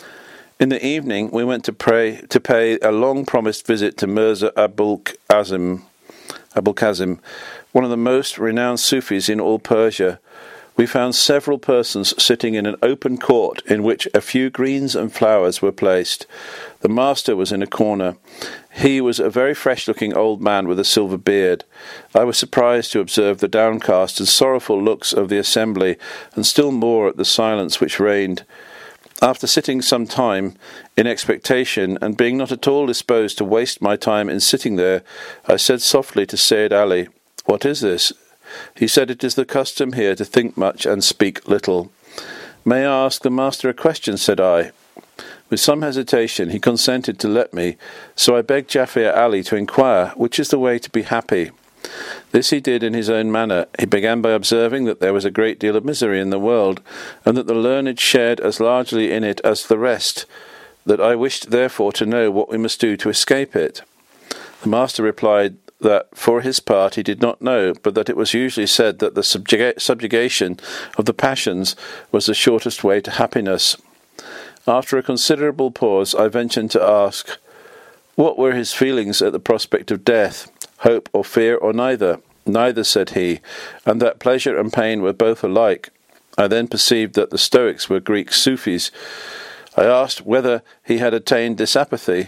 In the evening, we went to pray to pay a long-promised visit to Mirza Abul Qasim, Abul Qasim, one of the most renowned Sufis in all Persia. We found several persons sitting in an open court in which a few greens and flowers were placed. The master was in a corner. He was a very fresh-looking old man with a silver beard. I was surprised to observe the downcast and sorrowful looks of the assembly, and still more at the silence which reigned. After sitting some time in expectation, and being not at all disposed to waste my time in sitting there, I said softly to Sayyid Ali, "What is this?" He said, "It is the custom here to think much and speak little." "May I ask the master a question?" said I. With some hesitation he consented to let me, so I begged Jafar Ali to inquire which is the way to be happy. This he did in his own manner. He began by observing that there was a great deal of misery in the world, and that the learned shared as largely in it as the rest, that I wished therefore to know what we must do to escape it. The master replied that for his part he did not know, but that it was usually said that the subjuga- subjugation of the passions was the shortest way to happiness. After a considerable pause, I ventured to ask, what were his feelings at the prospect of death, hope or fear, or neither? Neither, said he, and that pleasure and pain were both alike. I then perceived that the Stoics were Greek Sufis. I asked whether he had attained this apathy.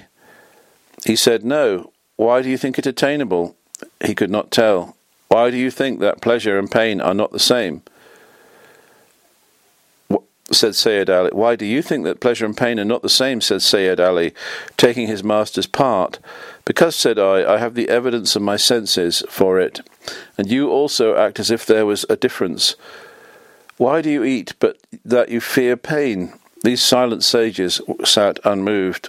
He said no. Why do you think it attainable? He could not tell. Why do you think that pleasure and pain are not the same? Said Sayyid Ali. Why do you think that pleasure and pain are not the same? Said Sayyid Ali, taking his master's part. Because, said I, I have the evidence of my senses for it, and you also act as if there was a difference. Why do you eat but that you fear pain? These silent sages sat unmoved.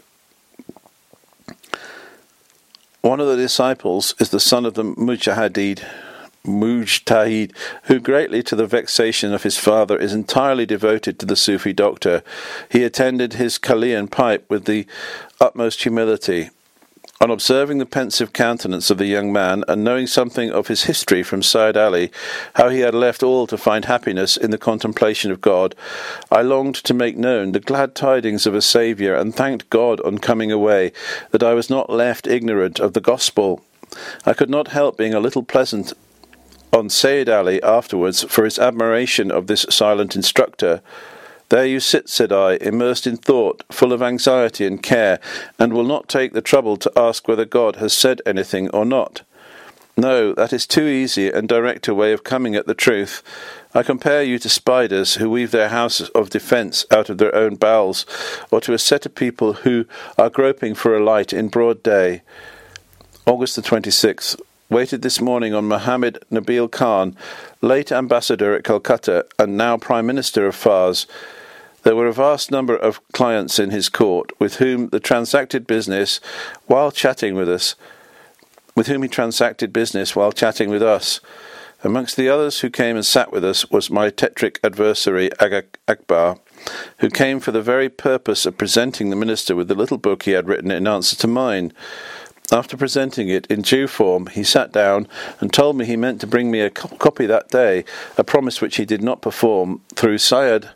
One of the disciples is the son of the Mujahideen, Mujtahid, who greatly to the vexation of his father is entirely devoted to the Sufi doctor. He attended his Kalian pipe with the utmost humility. On observing the pensive countenance of the young man, and knowing something of his history from Sayyid Ali, how he had left all to find happiness in the contemplation of God, I longed to make known the glad tidings of a Saviour, and thanked God on coming away that I was not left ignorant of the gospel. I could not help being a little pleasant on Sayyid Ali afterwards for his admiration of this silent instructor. There you sit, said I, immersed in thought, full of anxiety and care, and will not take the trouble to ask whether God has said anything or not. No, that is too easy and direct a way of coming at the truth. I compare you to spiders who weave their house of defence out of their own bowels, or to a set of people who are groping for a light in broad day. August the twenty-sixth. Waited this morning on Muhammad Nabil Khan, late ambassador at Calcutta and now Prime Minister of Fars. There were a vast number of clients in his court, with whom the transacted business while chatting with us, with whom he transacted business while chatting with us. Amongst the others who came and sat with us was my tetric adversary Aga Akbar, who came for the very purpose of presenting the minister with the little book he had written in answer to mine. After presenting it in due form, he sat down and told me he meant to bring me a co- copy that day, a promise which he did not perform through Sayyid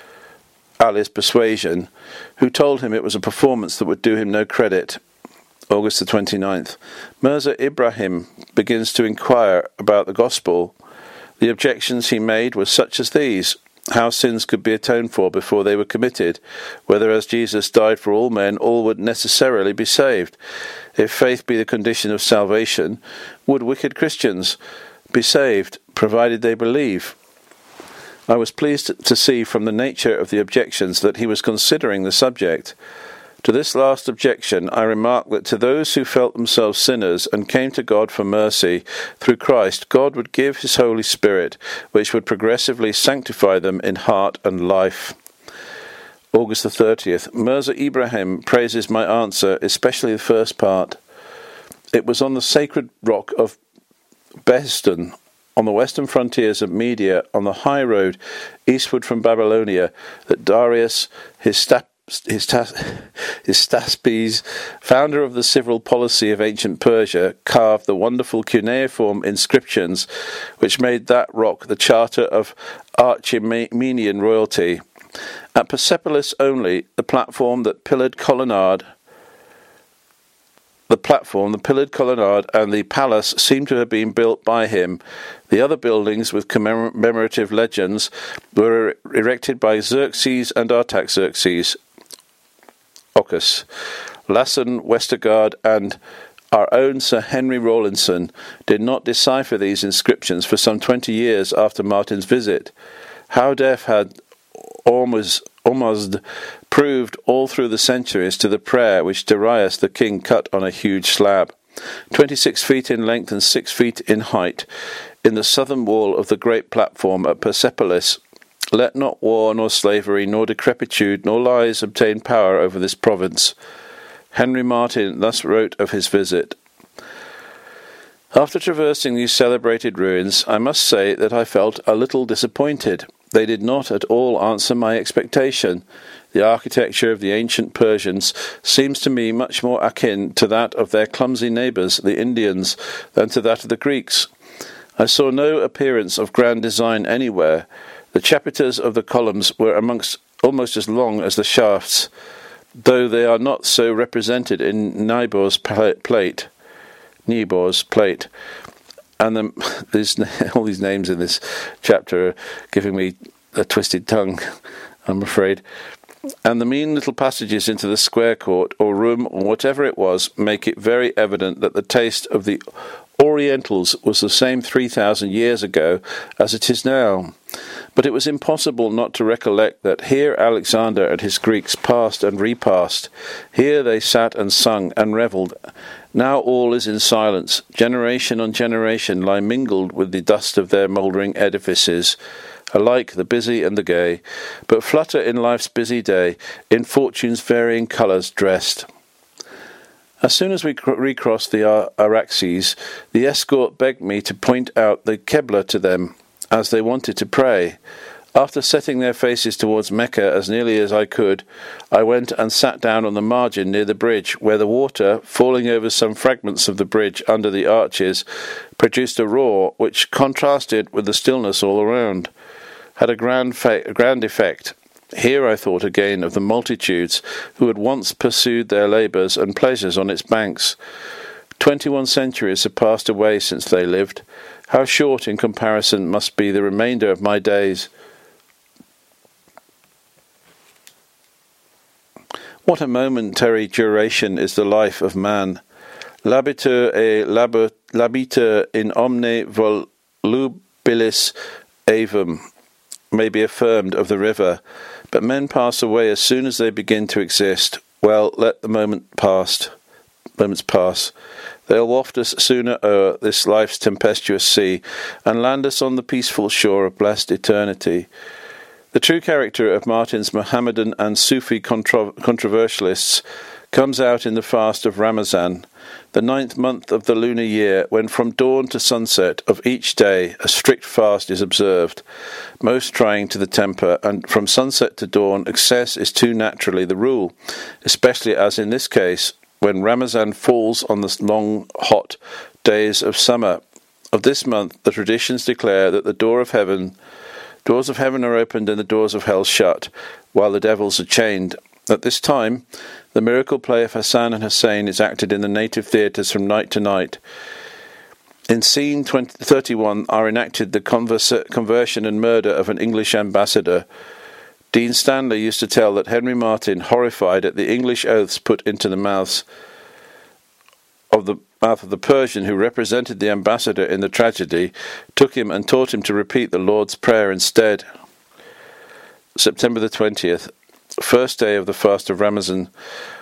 Ali's persuasion, who told him it was a performance that would do him no credit. August the twenty-ninth. Mirza Ibrahim begins to inquire about the gospel. The objections he made were such as these: how sins could be atoned for before they were committed, whether as Jesus died for all men, all would necessarily be saved. If faith be the condition of salvation, would wicked Christians be saved, provided they believe? I was pleased to see from the nature of the objections that he was considering the subject. To this last objection I remark that to those who felt themselves sinners and came to God for mercy through Christ, God would give his Holy Spirit, which would progressively sanctify them in heart and life. August the thirtieth. Mirza Ibrahim praises my answer, especially the first part. It was on the sacred rock of Behestan, on the western frontiers of Media, on the high road eastward from Babylonia, that Darius, his sta- his, ta- his Hystaspes, founder of the civil policy of ancient Persia, carved the wonderful cuneiform inscriptions which made that rock the charter of Achaemenian royalty. At Persepolis only, the platform that pillared colonnade The platform, the pillared colonnade, and the palace seem to have been built by him. The other buildings with commemorative legends were erected by Xerxes and Artaxerxes, Ocus, Lassen, Westergaard, and our own Sir Henry Rawlinson did not decipher these inscriptions for some twenty years after Martin's visit. How deaf had Ormuzd, Ormuzd proved all through the centuries to the prayer which Darius the king cut on a huge slab, twenty-six feet in length and six feet in height, in the southern wall of the great platform at Persepolis. Let not war, nor slavery, nor decrepitude, nor lies obtain power over this province. Henry Martin thus wrote of his visit. After traversing these celebrated ruins, I must say that I felt a little disappointed. They did not at all answer my expectation. The architecture of the ancient Persians seems to me much more akin to that of their clumsy neighbours, the Indians, than to that of the Greeks. I saw no appearance of grand design anywhere. The chapiters of the columns were amongst almost as long as the shafts, though they are not so represented in Niebuhr's plate. Niebuhr's plate. And the, there's all these names in this chapter are giving me a twisted tongue, I'm afraid. And the mean little passages into the square court or room or whatever it was make it very evident that the taste of the Orientals was the same three thousand years ago as it is now. But it was impossible not to recollect that here Alexander and his Greeks passed and repassed. Here they sat and sung and revelled. Now all is in silence. Generation on generation lie mingled with the dust of their mouldering edifices, alike the busy and the gay, but flutter in life's busy day, in fortune's varying colours dressed. As soon as we recrossed the Ar- Araxes, the escort begged me to point out the Qibla to them, as they wanted to pray. After setting their faces towards Mecca as nearly as I could, I went and sat down on the margin near the bridge, where the water, falling over some fragments of the bridge under the arches, produced a roar which contrasted with the stillness all around, had a grand, fa- a grand effect. Here I thought again of the multitudes who had once pursued their labours and pleasures on its banks. Twenty-one centuries have passed away since they lived. How short in comparison must be the remainder of my days. What a momentary duration is the life of man. Labitur et labitur in omne volubilis aevum may be affirmed of the river, but men pass away as soon as they begin to exist. Well, let the moment pass. Moments pass. They'll waft us sooner o'er this life's tempestuous sea, and land us on the peaceful shore of blessed eternity. The true character of Martin's Mohammedan and Sufi contro- controversialists comes out in the fast of Ramazan, the ninth month of the lunar year, when from dawn to sunset of each day a strict fast is observed, most trying to the temper, and from sunset to dawn excess is too naturally the rule, especially as in this case, when Ramazan falls on the long, hot days of summer. Of this month, the traditions declare that the door of heaven, doors of heaven are opened and the doors of hell shut, while the devils are chained. At this time, the miracle play of Hassan and Hussein is acted in the native theatres from night to night. In scene thirty-one are enacted the converse- conversion and murder of an English ambassador. Dean Stanley used to tell that Henry Martin, horrified at the English oaths put into the mouths of the mouth of the Persian who represented the ambassador in the tragedy, took him and taught him to repeat the Lord's Prayer instead. September the twentieth, first day of the fast of Ramazan.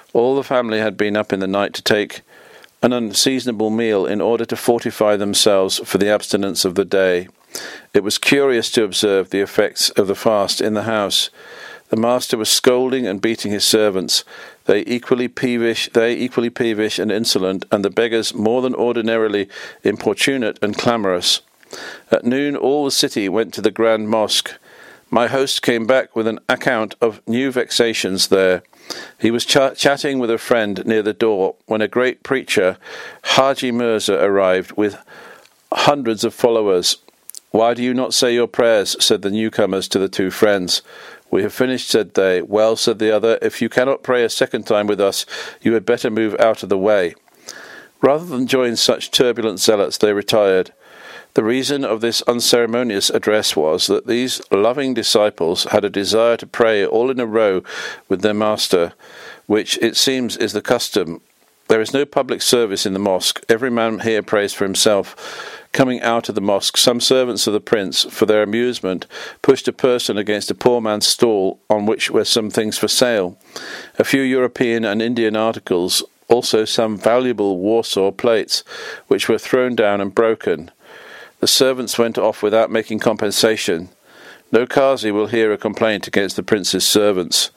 All the family had been up in the night to take an unseasonable meal in order to fortify themselves for the abstinence of the day. It was curious to observe the effects of the fast in the house. The master was scolding and beating his servants. They equally peevish, they equally peevish and insolent, and the beggars more than ordinarily importunate and clamorous. At noon all the city went to the grand mosque. My host came back with an account of new vexations there. He was ch- chatting with a friend near the door when a great preacher, Haji Mirza, arrived with hundreds of followers. "Why do you not say your prayers?" said the newcomers to the two friends. "We have finished," said they. "Well," said the other, "if you cannot pray a second time with us, you had better move out of the way." Rather than join such turbulent zealots, they retired. The reason of this unceremonious address was that these loving disciples had a desire to pray all in a row with their master, which, it seems, is the custom. There is no public service in the mosque. Every man here prays for himself. Coming out of the mosque, some servants of the prince, for their amusement, pushed a person against a poor man's stall on which were some things for sale. A few European and Indian articles, also some valuable Warsaw plates, which were thrown down and broken. The servants went off without making compensation. No Qazi will hear a complaint against the prince's servants.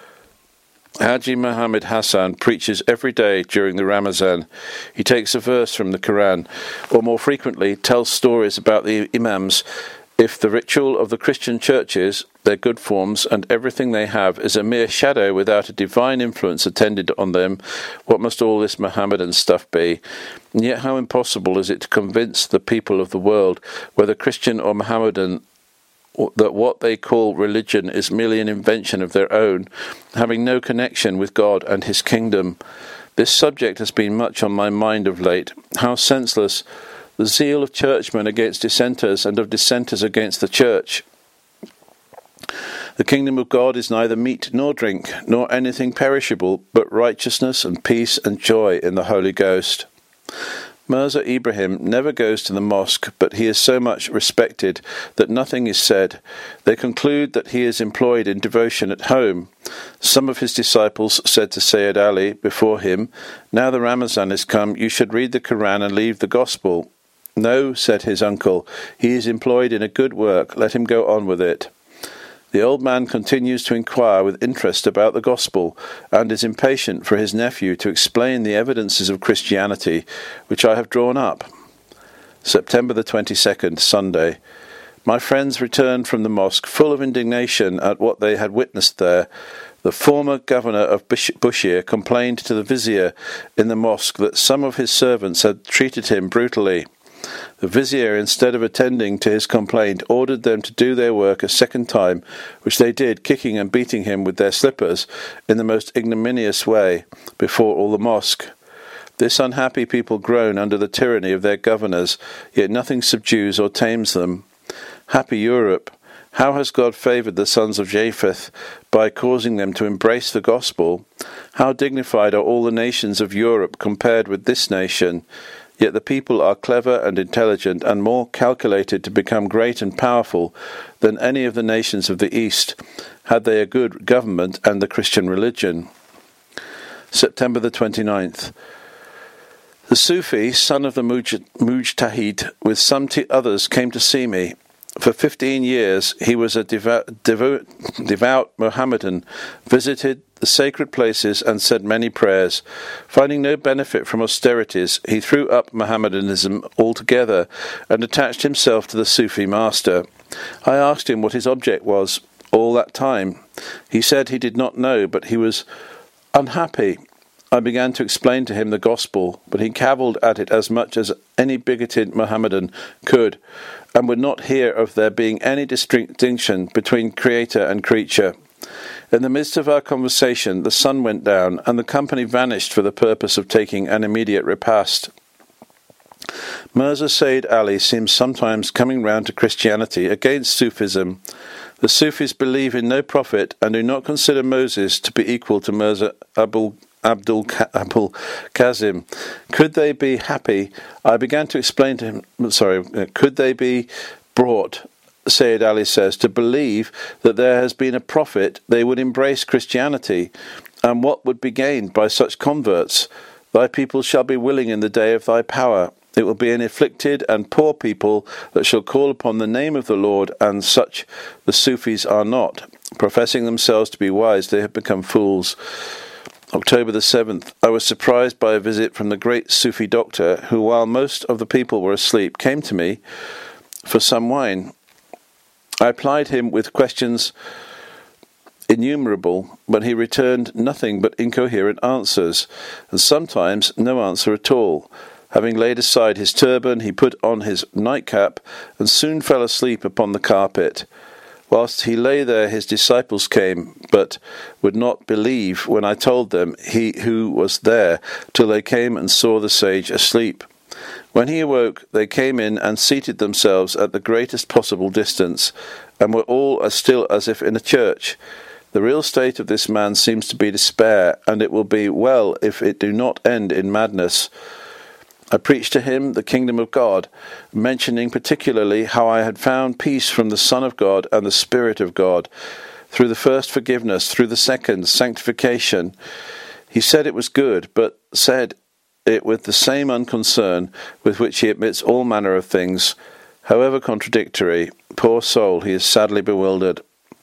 Haji Muhammad Hassan preaches every day during the Ramazan. He takes a verse from the Quran, or more frequently tells stories about the imams. If the ritual of the Christian churches, their good forms, and everything they have is a mere shadow without a divine influence attended on them, what must all this Mohammedan stuff be? And yet how impossible is it to convince the people of the world, whether Christian or Mohammedan, that what they call religion is merely an invention of their own, having no connection with God and his kingdom. This subject has been much on my mind of late. How senseless the zeal of churchmen against dissenters and of dissenters against the church. The kingdom of God is neither meat nor drink, nor anything perishable, but righteousness and peace and joy in the Holy Ghost. Mirza Ibrahim never goes to the mosque, but he is so much respected that nothing is said. They conclude that he is employed in devotion at home. Some of his disciples said to Sayyid Ali before him, "Now the Ramazan is come, you should read the Quran and leave the gospel." "No," said his uncle, "he is employed in a good work, let him go on with it." The old man continues to inquire with interest about the gospel, and is impatient for his nephew to explain the evidences of Christianity, which I have drawn up. September the twenty-second, Sunday. My friends returned from the mosque full of indignation at what they had witnessed there. The former governor of Bushire complained to the vizier in the mosque that some of his servants had treated him brutally. The vizier, instead of attending to his complaint, ordered them to do their work a second time, which they did, kicking and beating him with their slippers in the most ignominious way before all the mosque. This unhappy people groan under the tyranny of their governors, yet nothing subdues or tames them. Happy Europe! How has God favoured the sons of Japheth by causing them to embrace the gospel? How dignified are all the nations of Europe compared with this nation? Yet the people are clever and intelligent and more calculated to become great and powerful than any of the nations of the East, had they a good government and the Christian religion. September the twenty-ninth. The Sufi, son of the Muj- Mujtahid, with some t- others came to see me. For fifteen years he was a devout, devout, devout Mohammedan, visited the sacred places and said many prayers. Finding no benefit from austerities, he threw up Mohammedanism altogether and attached himself to the Sufi master. I asked him what his object was all that time. He said he did not know, but he was unhappy. I began to explain to him the gospel, but he cavilled at it as much as any bigoted Mohammedan could, and would not hear of there being any distinction between creator and creature. In the midst of our conversation, the sun went down, and the company vanished for the purpose of taking an immediate repast. Mirza Sayyid Ali seems sometimes coming round to Christianity against Sufism. The Sufis believe in no prophet and do not consider Moses to be equal to Mirza Abul Abdul Abul Kazim. Could they be happy? I began to explain to him. Sorry, could they be brought? Sayyid Ali says, to believe that there has been a prophet, they would embrace Christianity. And what would be gained by such converts? Thy people shall be willing in the day of thy power. It will be an afflicted and poor people that shall call upon the name of the Lord, and such the Sufis are not. Professing themselves to be wise, they have become fools. October the seventh. I was surprised by a visit from the great Sufi doctor, who, while most of the people were asleep, came to me for some wine. I plied him with questions innumerable, but he returned nothing but incoherent answers, and sometimes no answer at all. Having laid aside his turban, he put on his nightcap, and soon fell asleep upon the carpet. Whilst he lay there, his disciples came, but would not believe when I told them he who was there, till they came and saw the sage asleep. When he awoke, they came in and seated themselves at the greatest possible distance, and were all as still as if in a church. The real state of this man seems to be despair, and it will be well if it do not end in madness. I preached to him the kingdom of God, mentioning particularly how I had found peace from the Son of God and the Spirit of God, through the first forgiveness, through the second sanctification. He said it was good, but said it with the same unconcern with which he admits all manner of things, however contradictory. Poor soul, he is sadly bewildered.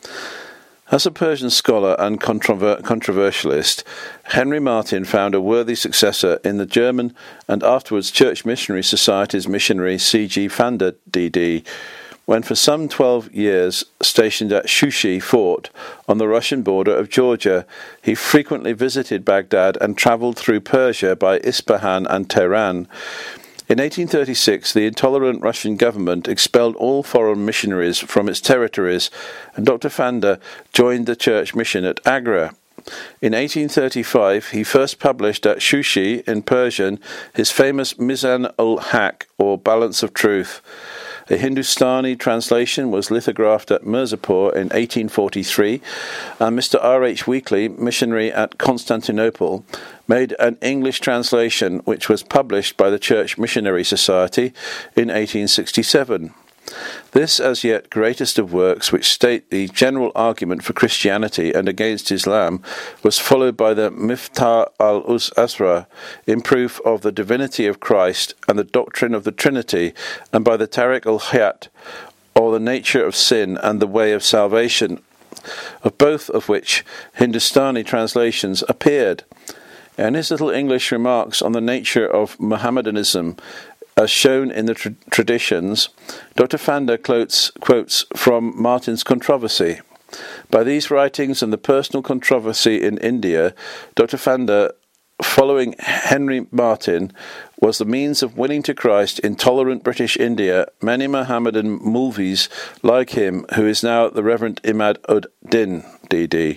As a Persian scholar and controver- controversialist, Henry Martyn found a worthy successor in the German and afterwards Church Missionary Society's missionary C G Fanda D D, when for some twelve years stationed at Shushi Fort on the Russian border of Georgia, he frequently visited Baghdad and travelled through Persia by Isfahan and Tehran. In eighteen thirty-six, the intolerant Russian government expelled all foreign missionaries from its territories, and Doctor Fanda joined the church mission at Agra. In eighteen thirty-five, he first published at Shushi in Persian his famous Mizan-ul-Haq, or Balance of Truth. A Hindustani translation was lithographed at Mirzapur in eighteen forty-three, and Mister R H Weekly, missionary at Constantinople, made an English translation which was published by the Church Missionary Society in eighteen sixty-seven. This as yet greatest of works, which state the general argument for Christianity and against Islam, was followed by the Miftah al-Asra, in proof of the divinity of Christ and the doctrine of the Trinity, and by the Tariq al-Hayat, or the nature of sin and the way of salvation, of both of which Hindustani translations appeared. In his little English remarks on the nature of Mohammedanism, as shown in the tra- traditions, Doctor Fanda quotes, quotes from Martyn's controversy. By these writings and the personal controversy in India, Doctor Fanda, following Henry Martyn, was the means of winning to Christ in tolerant British India many Mohammedan Mulvis like him, who is now the Reverend Imad ud Din, D D.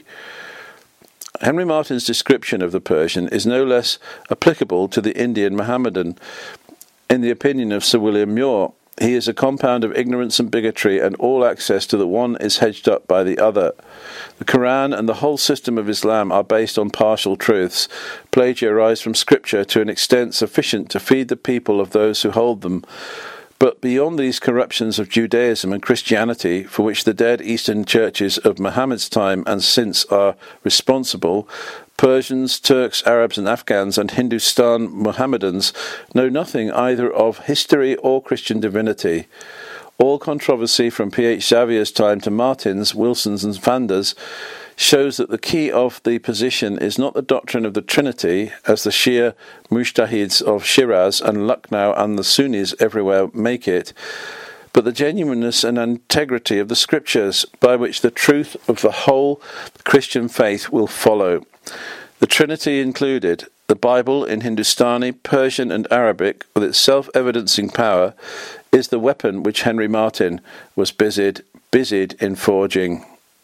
Henry Martyn's description of the Persian is no less applicable to the Indian Mohammedan. In the opinion of Sir William Muir, he is a compound of ignorance and bigotry, and all access to the one is hedged up by the other. The Quran and the whole system of Islam are based on partial truths, plagiarized from Scripture to an extent sufficient to feed the people of those who hold them. But beyond these corruptions of Judaism and Christianity, for which the dead Eastern churches of Muhammad's time and since are responsible, Persians, Turks, Arabs and Afghans and Hindustan Mohammedans know nothing either of history or Christian divinity. All controversy from P H Xavier's time to Martyn's, Wilson's and Fanda's shows that the key of the position is not the doctrine of the Trinity, as the Shia Mujtahids of Shiraz and Lucknow and the Sunnis everywhere make it, but the genuineness and integrity of the Scriptures, by which the truth of the whole Christian faith will follow. The Trinity included, the Bible in Hindustani, Persian and Arabic, with its self-evidencing power, is the weapon which Henry Martyn was busied, busied in forging.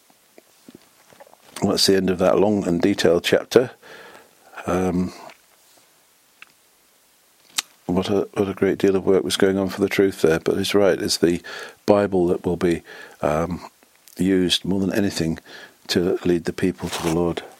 Well, that's the end of that long and detailed chapter. Um, what a what a great deal of work was going on for the truth there. But he's right, it's the Bible that will be um, used more than anything to lead the people to the Lord.